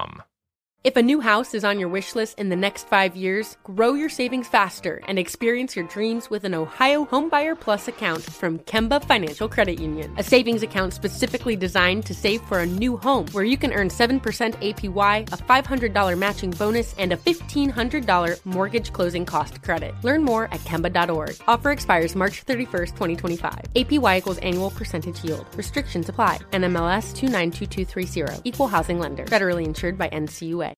If a new house is on your wish list in the next 5 years, grow your savings faster and experience your dreams with an Ohio Homebuyer Plus account from Kemba Financial Credit Union. A savings account specifically designed to save for a new home, where you can earn 7% APY, a $500 matching bonus, and a $1,500 mortgage closing cost credit. Learn more at Kemba.org. Offer expires March 31st, 2025. APY equals annual percentage yield. Restrictions apply. NMLS 292230. Equal housing lender. Federally insured by NCUA.